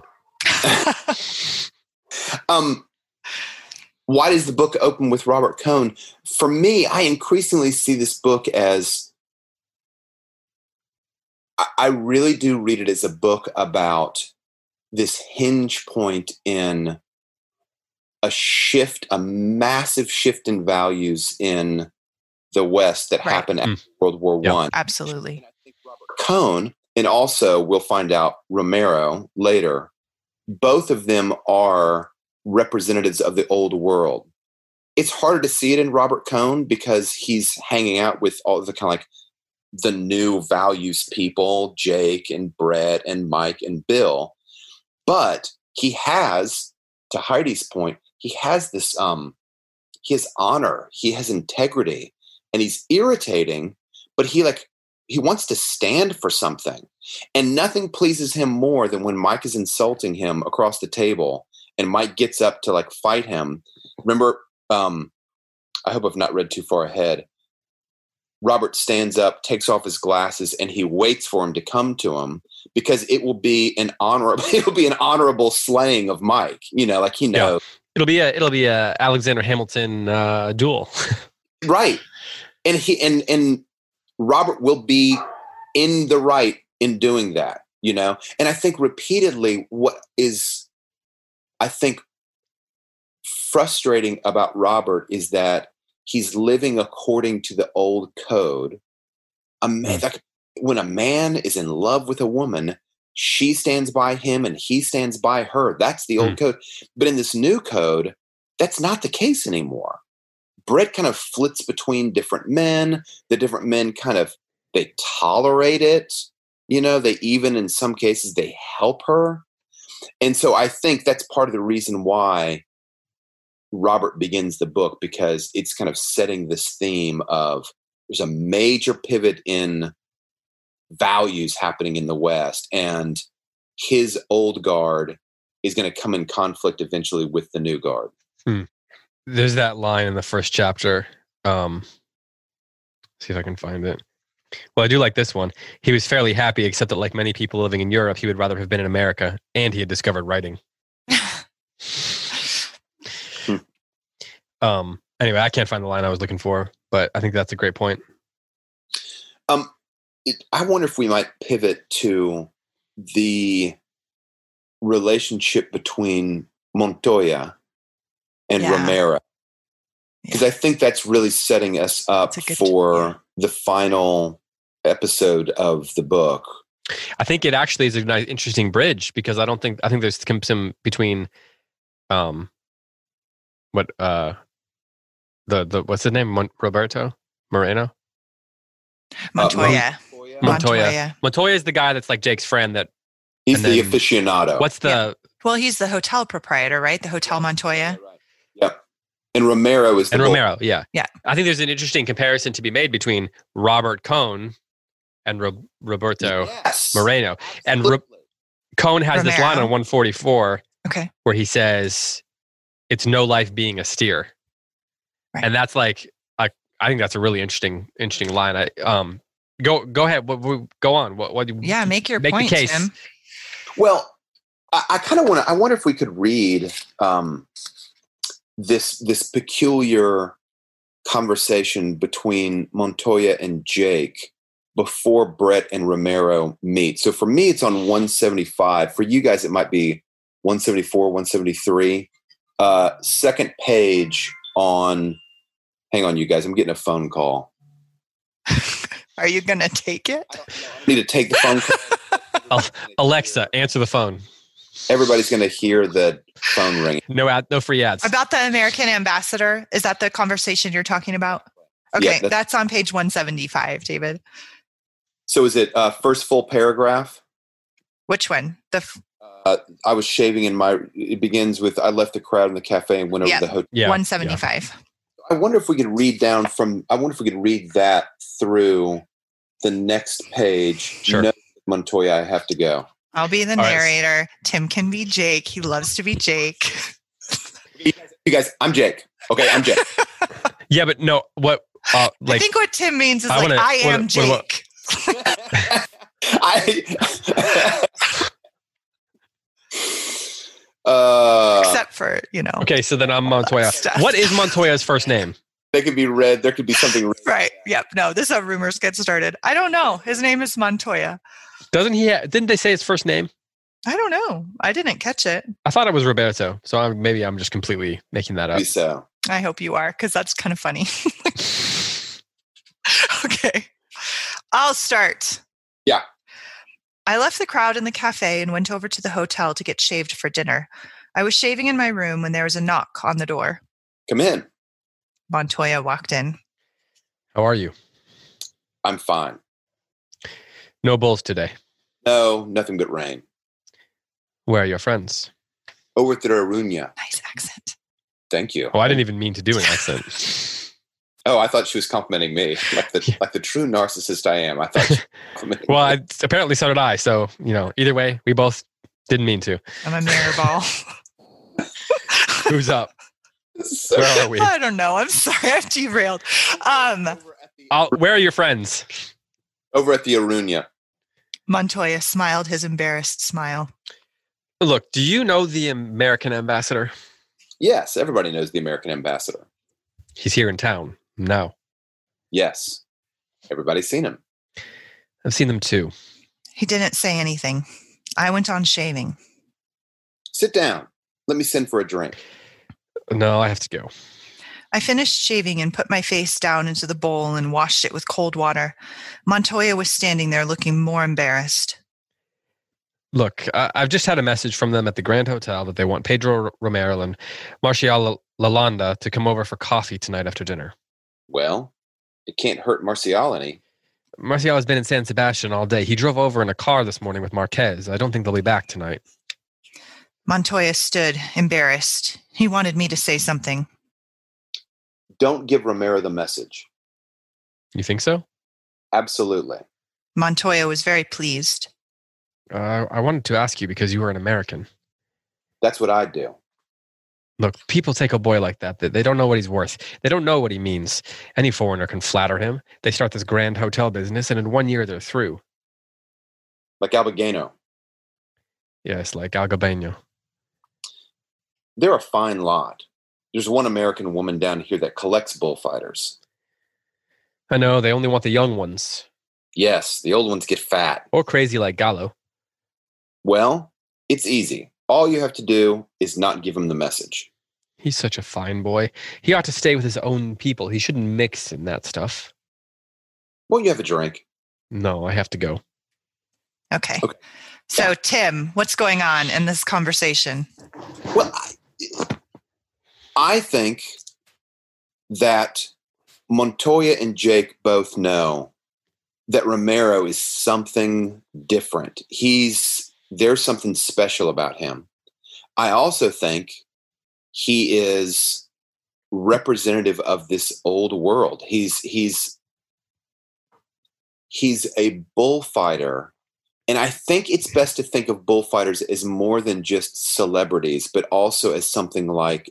Why does the book open with Robert Cohn? For me, I increasingly see this book as, I really do read it as a book about this hinge point in a massive shift in values in the West that happened after World War I. Absolutely. And I think Robert Cohn, and also we'll find out Romero later, both of them are representatives of the old world. It's harder to see it in Robert Cohn because he's hanging out with all the kind of like the new values people, Jake and Brett and Mike and Bill. But he has, to Heidi's point, he has this, he has honor, he has integrity, and he's irritating, but he wants to stand for something. And nothing pleases him more than when Mike is insulting him across the table and Mike gets up to fight him. Remember, I hope I've not read too far ahead. Robert stands up, takes off his glasses, and he waits for him to come to him because it will be an honorable slaying of Mike. He knows. Yeah. It'll be a Alexander Hamilton duel. Right. And Robert will be in the right in doing that, And I think repeatedly what is, I think, frustrating about Robert is that he's living according to the old code. When a man is in love with a woman, she stands by him and he stands by her. That's the old code. But in this new code, that's not the case anymore. Brett kind of flits between different men. The different men they tolerate it. They even, in some cases, they help her. And so I think that's part of the reason why Robert begins the book, because it's kind of setting this theme of there's a major pivot in values happening in the West, and his old guard is going to come in conflict eventually with the new guard. There's that line in the first chapter. See if I can find it. Well, I do like this one. He was fairly happy, except that like many people living in Europe, he would rather have been in America, and he had discovered writing. Anyway, I can't find the line I was looking for, but I think that's a great point. I wonder if we might pivot to the relationship between Montoya and Romero, because I think that's really setting us up for the final episode of the book. I think it actually is a nice, interesting bridge, because I think there's some between, the what's his name? Roberto Moreno? Montoya. Montoya is the guy that's like Jake's friend. He's the aficionado. What's the? Yeah. Well, he's the hotel proprietor, right? The Hotel Montoya. Right. Yep. And Romero is Romero. Yeah. Yeah. I think there's an interesting comparison to be made between Robert Cohn and Roberto Moreno. Absolutely. And Cohn has this line on 144, okay, where he says, it's no life being a steer. Right. And that's like, I think that's a really interesting line. Go ahead. Go on. What? Yeah, make your point, the case. Tim. Well, I kind of want to. I wonder if we could read this peculiar conversation between Montoya and Jake before Brett and Romero meet. So for me, it's on 175. For you guys, it might be 174, 173. Second page on. Hang on, you guys. I'm getting a phone call. Are you going to take it? I need to take the phone call. Alexa, answer the phone. Everybody's going to hear the phone ringing. No free ads. About the American ambassador? Is that the conversation you're talking about? Okay, Yeah, that's on page 175, David. So is it first full paragraph? Which one? I was shaving it begins with, I left the crowd in the cafe and went over to the hotel. Yeah, 175. I wonder if we could read that through the next page. Sure. No, Montoya, I have to go. I'll be the narrator. Right. Tim can be Jake. He loves to be Jake. You guys, I'm Jake. Okay, I'm Jake. Yeah, but no, what? I think what Tim means is I am Jake. Except for, Okay, so then I'm Montoya. What is Montoya's first name? They could be red. There could be something red. Right. Yep. No, this is how rumors get started. I don't know. His name is Montoya. Doesn't he? Didn't they say his first name? I don't know. I didn't catch it. I thought it was Roberto. So maybe I'm just completely making that up. So. I hope you are, because that's kind of funny. Okay. I'll start. Yeah. I left the crowd in the cafe and went over to the hotel to get shaved for dinner. I was shaving in my room when there was a knock on the door. Come in. Montoya walked in. How are you? I'm fine. No bulls today? No, nothing but rain. Where are your friends? Over at the Arunia. Nice accent. Thank you. Oh, I didn't even mean to do an accent. Oh, I thought she was complimenting me, like the true narcissist I am. I thought. She was complimenting me. Apparently so did I. So either way, we both didn't mean to. I'm a mirror ball. Who's up? Where are we? I don't know. I'm sorry. I've derailed. Where are your friends? Over at the Arunia. Montoya smiled his embarrassed smile. Look, do you know the American ambassador? Yes, everybody knows the American ambassador. He's here in town now. Yes, everybody's seen him. I've seen them too. He didn't say anything. I went on shaving. Sit down. Let me send for a drink. No, I have to go. I finished shaving and put my face down into the bowl and washed it with cold water. Montoya was standing there looking more embarrassed. Look, I've just had a message from them at the Grand Hotel that they want Pedro Romero and Marcial Lalanda to come over for coffee tonight after dinner. Well, it can't hurt Marcial any. Marcial has been in San Sebastian all day. He drove over in a car this morning with Marquez. I don't think they'll be back tonight. Montoya stood, embarrassed. He wanted me to say something. Don't give Romero the message. You think so? Absolutely. Montoya was very pleased. I wanted to ask you because you were an American. That's what I'd do. Look, people take a boy like that. They don't know what he's worth. They don't know what he means. Any foreigner can flatter him. They start this grand hotel business, and in 1 year, they're through. Like Albagano. Yes, like Algabeño. They're a fine lot. There's one American woman down here that collects bullfighters. I know, they only want the young ones. Yes, the old ones get fat. Or crazy like Gallo. Well, it's easy. All you have to do is not give him the message. He's such a fine boy. He ought to stay with his own people. He shouldn't mix in that stuff. Won't you have a drink? No, I have to go. Okay. So, Tim, what's going on in this conversation? Well, I think that Montoya and Jake both know that Romero is something different. There's something special about him. I also think he is representative of this old world. He's a bullfighter And I think it's best to think of bullfighters as more than just celebrities, but also as something like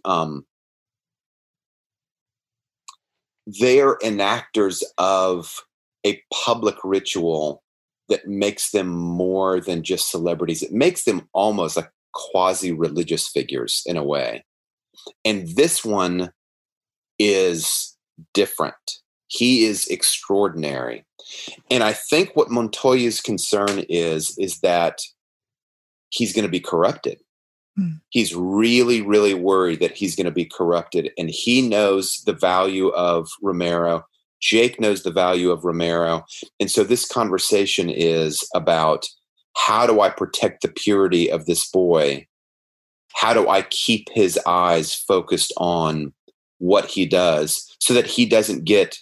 they're enactors of a public ritual that makes them more than just celebrities. It makes them almost like quasi-religious figures in a way. And this one is different. He is extraordinary. And I think what Montoya's concern is that he's going to be corrupted. He's really, really worried that he's going to be corrupted. And he knows the value of Romero. Jake knows the value of Romero. And so this conversation is about, how do I protect the purity of this boy? How do I keep his eyes focused on what he does so that he doesn't get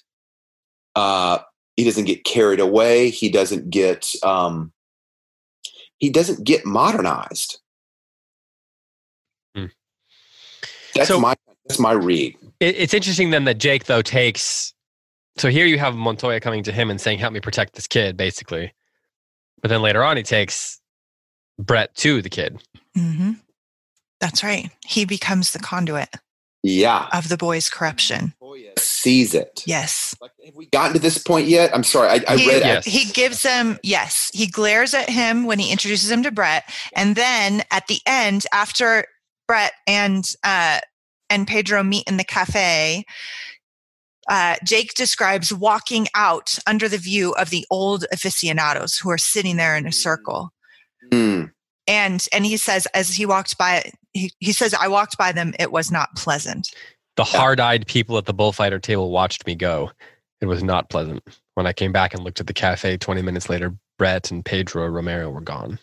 carried away. He doesn't get modernized. That's my read. It's interesting then that Jake though takes. So here you have Montoya coming to him and saying, "Help me protect this kid," basically. But then later on, he takes Brett to the kid. Mm-hmm. That's right. He becomes the conduit. Yeah. Of the boy's corruption. Sees it. Yes. Like, have we gotten to this point yet? I'm sorry. I read yes. He gives him, yes. He glares at him when he introduces him to Brett. And then at the end, after Brett and Pedro meet in the cafe, Jake describes walking out under the view of the old aficionados who are sitting there in a circle. Mm. And he says, as he walked by, he says, "I walked by them. It was not pleasant." The hard-eyed people at the bullfighter table watched me go. It was not pleasant. When I came back and looked at the cafe 20 minutes later, Brett and Pedro Romero were gone.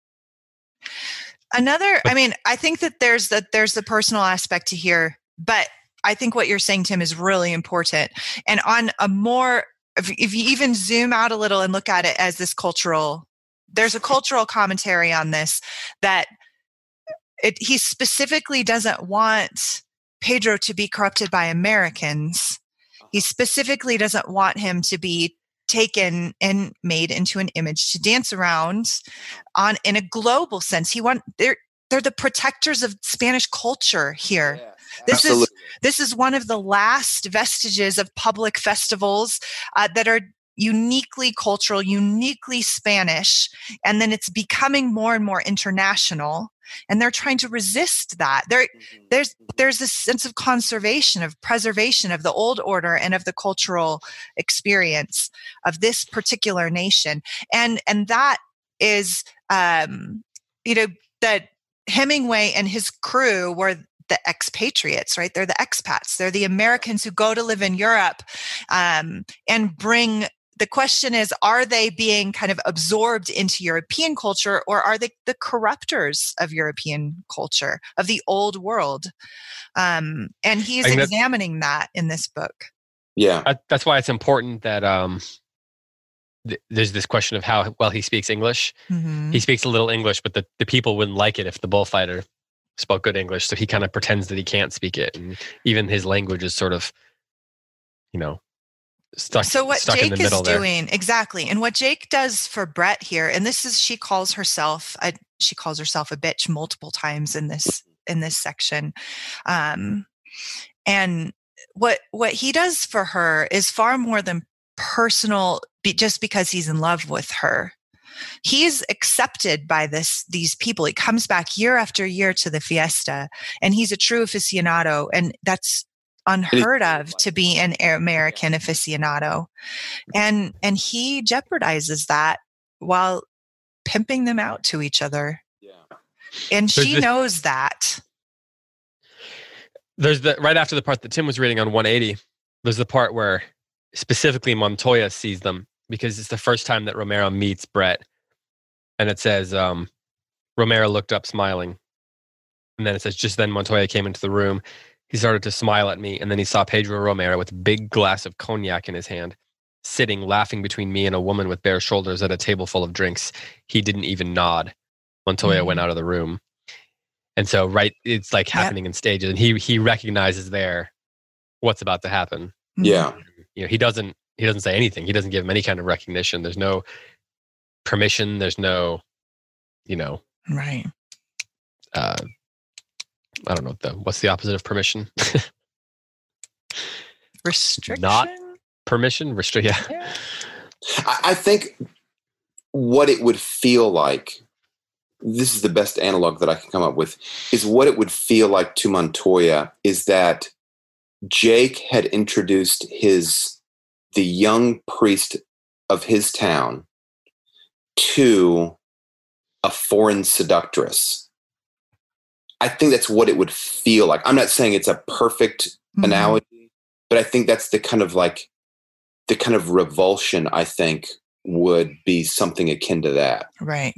I think that there's the personal aspect to here, but I think what you're saying, Tim, is really important. And on a more, if you even zoom out a little and look at it as this there's a cultural commentary on this, that he specifically doesn't want Pedro to be corrupted by Americans. He specifically doesn't want him to be taken and made into an image to dance around in a global sense. They're the protectors of Spanish culture here. Yeah, this is one of the last vestiges of public festivals that are uniquely cultural, uniquely Spanish, and then it's becoming more and more international. And they're trying to resist that. There's this sense of conservation, of preservation of the old order and of the cultural experience of this particular nation. And that is, that Hemingway and his crew were the expatriates, right? They're the expats. They're the Americans who go to live in Europe and bring. The question is, are they being kind of absorbed into European culture, or are they the corruptors of European culture, of the old world? And he's examining that in this book. Yeah. That's why it's important that there's this question of how well he speaks English. Mm-hmm. He speaks a little English, but the people wouldn't like it if the bullfighter spoke good English. So he kind of pretends that he can't speak it. And even his language is sort of, stuck Jake in the middle there. Doing exactly, and what Jake does for Brett here, and this is, she calls herself a bitch multiple times in this section, and what he does for her is far more than personal, just because he's in love with her. He's accepted by these people. He comes back year after year to the fiesta, and he's a true aficionado, and that's unheard of to be an American aficionado. And he jeopardizes that while pimping them out to each other. Yeah. And she knows that. There's right after the part that Tim was reading on 180, there's the part where specifically Montoya sees them, because it's the first time that Romero meets Brett. And it says, Romero looked up smiling. And then it says, just then Montoya came into the room. He started to smile at me, and then he saw Pedro Romero with a big glass of cognac in his hand, sitting, laughing between me and a woman with bare shoulders at a table full of drinks. He didn't even nod. Montoya went out of the room. And so, it's like happening in stages, and he recognizes there what's about to happen. Yeah. He doesn't say anything. He doesn't give him any kind of recognition. There's no permission. There's no, you know, Right. I don't know what's the opposite of permission. Restriction. Not permission. Yeah. I think what it would feel like, this is the best analog that I can come up with, is what it would feel like to Montoya is that Jake had introduced the young priest of his town to a foreign seductress. I think that's what it would feel like. I'm not saying it's a perfect analogy, but I think that's the kind of revulsion I think would be something akin to that. Right.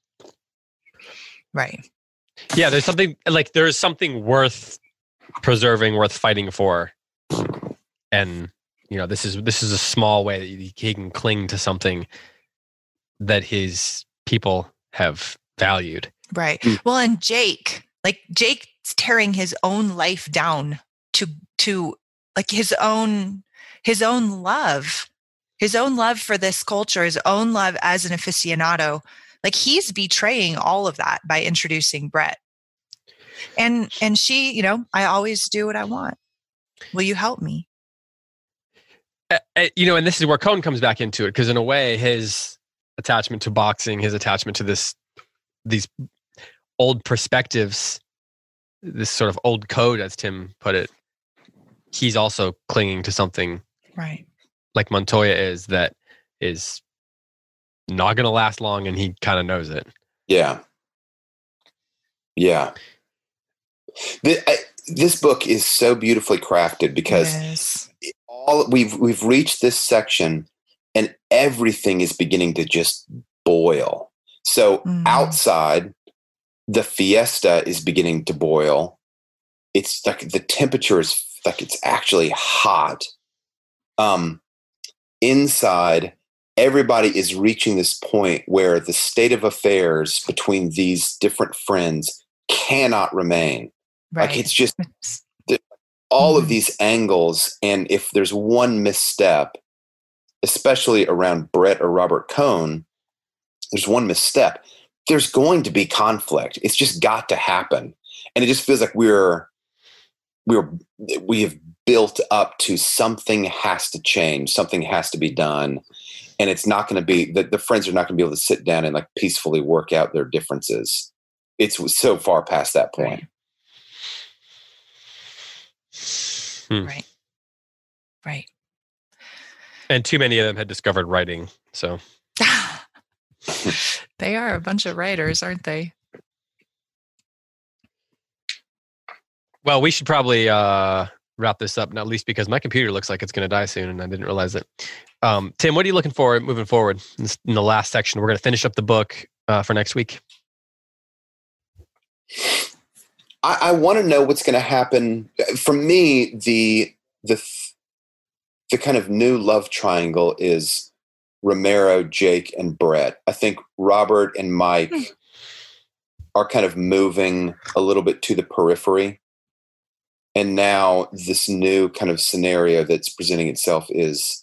Right. Yeah, there's something worth preserving, worth fighting for. And, you know, this is a small way that he can cling to something that his people have valued. Right. Well, and Jake's tearing his own life down to like his own love for this culture, his own love as an aficionado. Like he's betraying all of that by introducing Brett. And she, you know, I always do what I want. Will you help me? You know, and this is where Cohn comes back into it, because in a way, his attachment to boxing, his attachment to these old perspectives, this sort of old code, as Tim put it, he's also clinging to something, right, like Montoya is, that is not going to last long, and he kind of knows it. Yeah. This book is so beautifully crafted because we've reached this section and everything is beginning to just boil. So outside, the fiesta is beginning to boil. It's like the temperature is like it's actually hot. Inside, everybody is reaching this point where the state of affairs between these different friends cannot remain. Right. Like it's just all of these angles. And if there's one misstep, especially around Brett or Robert Cohn, there's one misstep, there's going to be conflict. It's just got to happen. And it just feels like we have built up to something has to change, something has to be done. And it's not going to be that the friends are not going to be able to sit down and like peacefully work out their differences. It's so far past that point. Right. And too many of them had discovered writing. So they are a bunch of writers, aren't they? Well, we should probably wrap this up, not least because my computer looks like it's going to die soon, and I didn't realize it. Tim, what are you looking for moving forward in the last section? We're going to finish up the book for next week. I want to know what's going to happen. For me, the kind of new love triangle is Romero, Jake, and Brett. I think Robert and Mike are kind of moving a little bit to the periphery. And now this new kind of scenario that's presenting itself is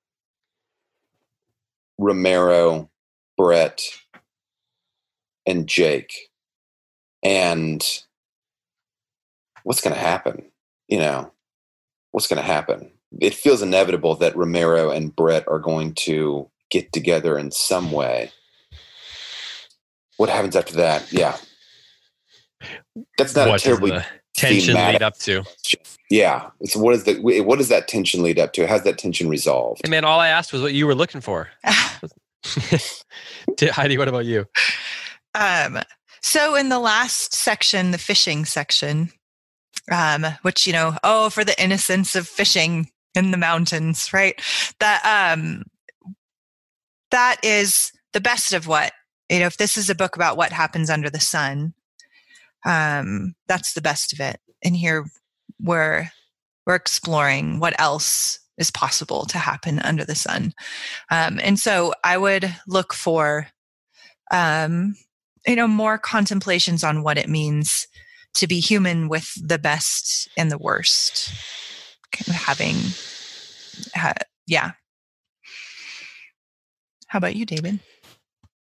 Romero, Brett, and Jake. And what's going to happen? You know, what's going to happen? It feels inevitable that Romero and Brett are going to get together in some way. What happens after that? Yeah. That's not a terribly tension lead up to. Yeah. So what does that tension lead up to? How's that tension resolved? Hey man, all I asked was what you were looking for. Heidi, what about you? So in the last section, the fishing section, which, you know, for the innocence of fishing in the mountains, right? That is the best of what, you know, if this is a book about what happens under the sun, that's the best of it. And here we're exploring what else is possible to happen under the sun. And so I would look for, more contemplations on what it means to be human with the best and the worst. Kind of having, yeah. How about you, David?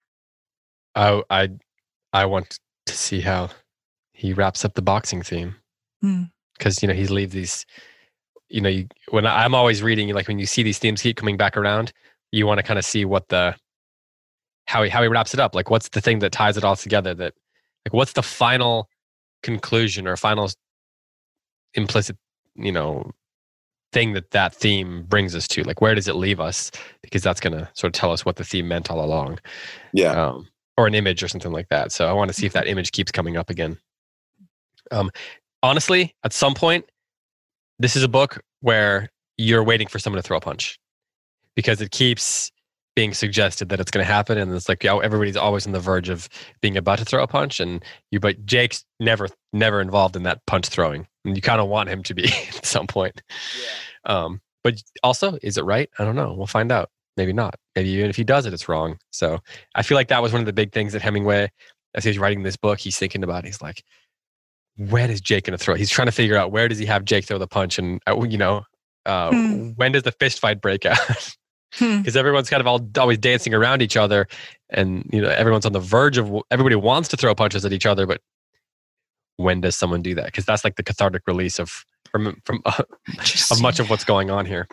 I want to see how he wraps up the boxing theme. Because, he leaves these, when I'm always reading, like when you see these themes keep coming back around, you want to kind of see how he wraps it up. Like, what's the thing that ties it all together? That, like, what's the final conclusion or final implicit, thing that theme brings us to? Like, where does it leave us? Because that's going to sort of tell us what the theme meant all along. Yeah. Or an image or something like that. So I want to see if that image keeps coming up again. Honestly, at some point, this is a book where you're waiting for someone to throw a punch, because it keeps being suggested that it's going to happen, and it's like everybody's always on the verge of being about to throw a punch, but Jake's never involved in that punch throwing, and you kind of want him to be at some point. Yeah. But also, is it right? I don't know. We'll find out. Maybe not. Maybe even if he does it, it's wrong. So I feel like that was one of the big things that Hemingway, as he's writing this book, he's thinking about. He's like, when is Jake going to throw? He's trying to figure out, where does he have Jake throw the punch, and when does the fist fight break out? Because everyone's kind of always dancing around each other, and everyone's on the verge of, everybody wants to throw punches at each other, but when does someone do that? Because that's like the cathartic release of much of what's going on here.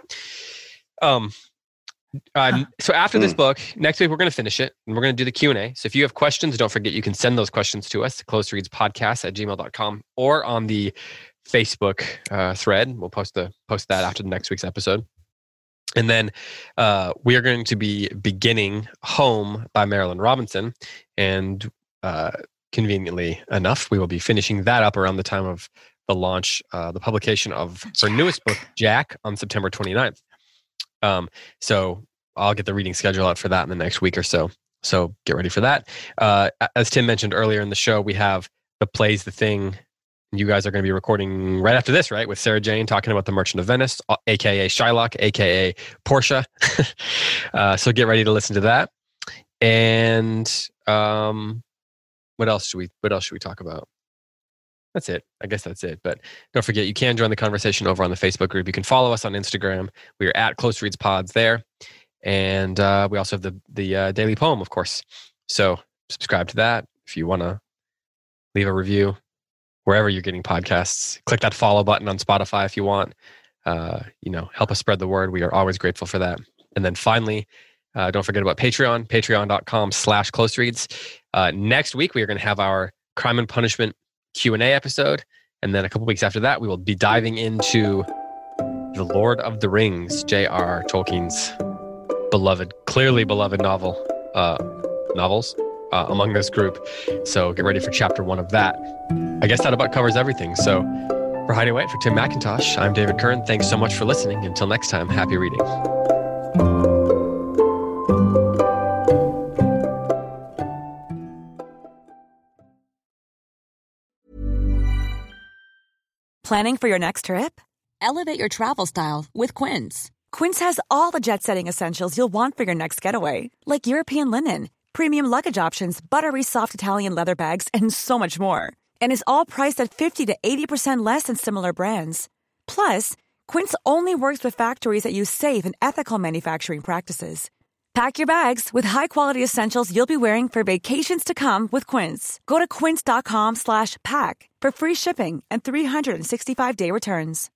So after this book, next week we're going to finish it, and we're going to do the Q&A. So if you have questions, don't forget you can send those questions to us, closereadspodcast@gmail.com, or on the Facebook thread. We'll post that after the next week's episode. And then we are going to be beginning Home by Marilynne Robinson. And conveniently enough, we will be finishing that up around the time of the launch, the publication of her newest book, Jack, on September 29th. So I'll get the reading schedule out for that in the next week or so. So get ready for that. As Tim mentioned earlier in the show, we have The Play's the Thing. You guys are going to be recording right after this, right? With Sarah Jane talking about The Merchant of Venice, aka Shylock, aka Portia. So get ready to listen to that. And what else should we talk about? That's it. I guess that's it. But don't forget, you can join the conversation over on the Facebook group. You can follow us on Instagram. We are at Close Reads Pods there. And we also have the Daily Poem, of course. So subscribe to that. If you want to leave a review wherever you're getting podcasts, click that follow button on Spotify if you want. Help us spread the word. We are always grateful for that. And then finally, don't forget about Patreon, patreon.com/closereads. Next week, we are going to have our Crime and Punishment Q&A episode. And then a couple weeks after that, we will be diving into The Lord of the Rings, J.R. Tolkien's clearly beloved novels among this group. So get ready for chapter 1 of that. I guess that about covers everything. So for Heidi White, for Tim McIntosh, I'm David Kern. Thanks so much for listening. Until next time, happy reading. Planning for your next trip? Elevate your travel style with Quince. Quince has all the jet-setting essentials you'll want for your next getaway, like European linen, premium luggage options, buttery soft Italian leather bags, and so much more. And is all priced at 50 to 80% less than similar brands. Plus, Quince only works with factories that use safe and ethical manufacturing practices. Pack your bags with high-quality essentials you'll be wearing for vacations to come with Quince. Go to quince.com/pack for free shipping and 365-day returns.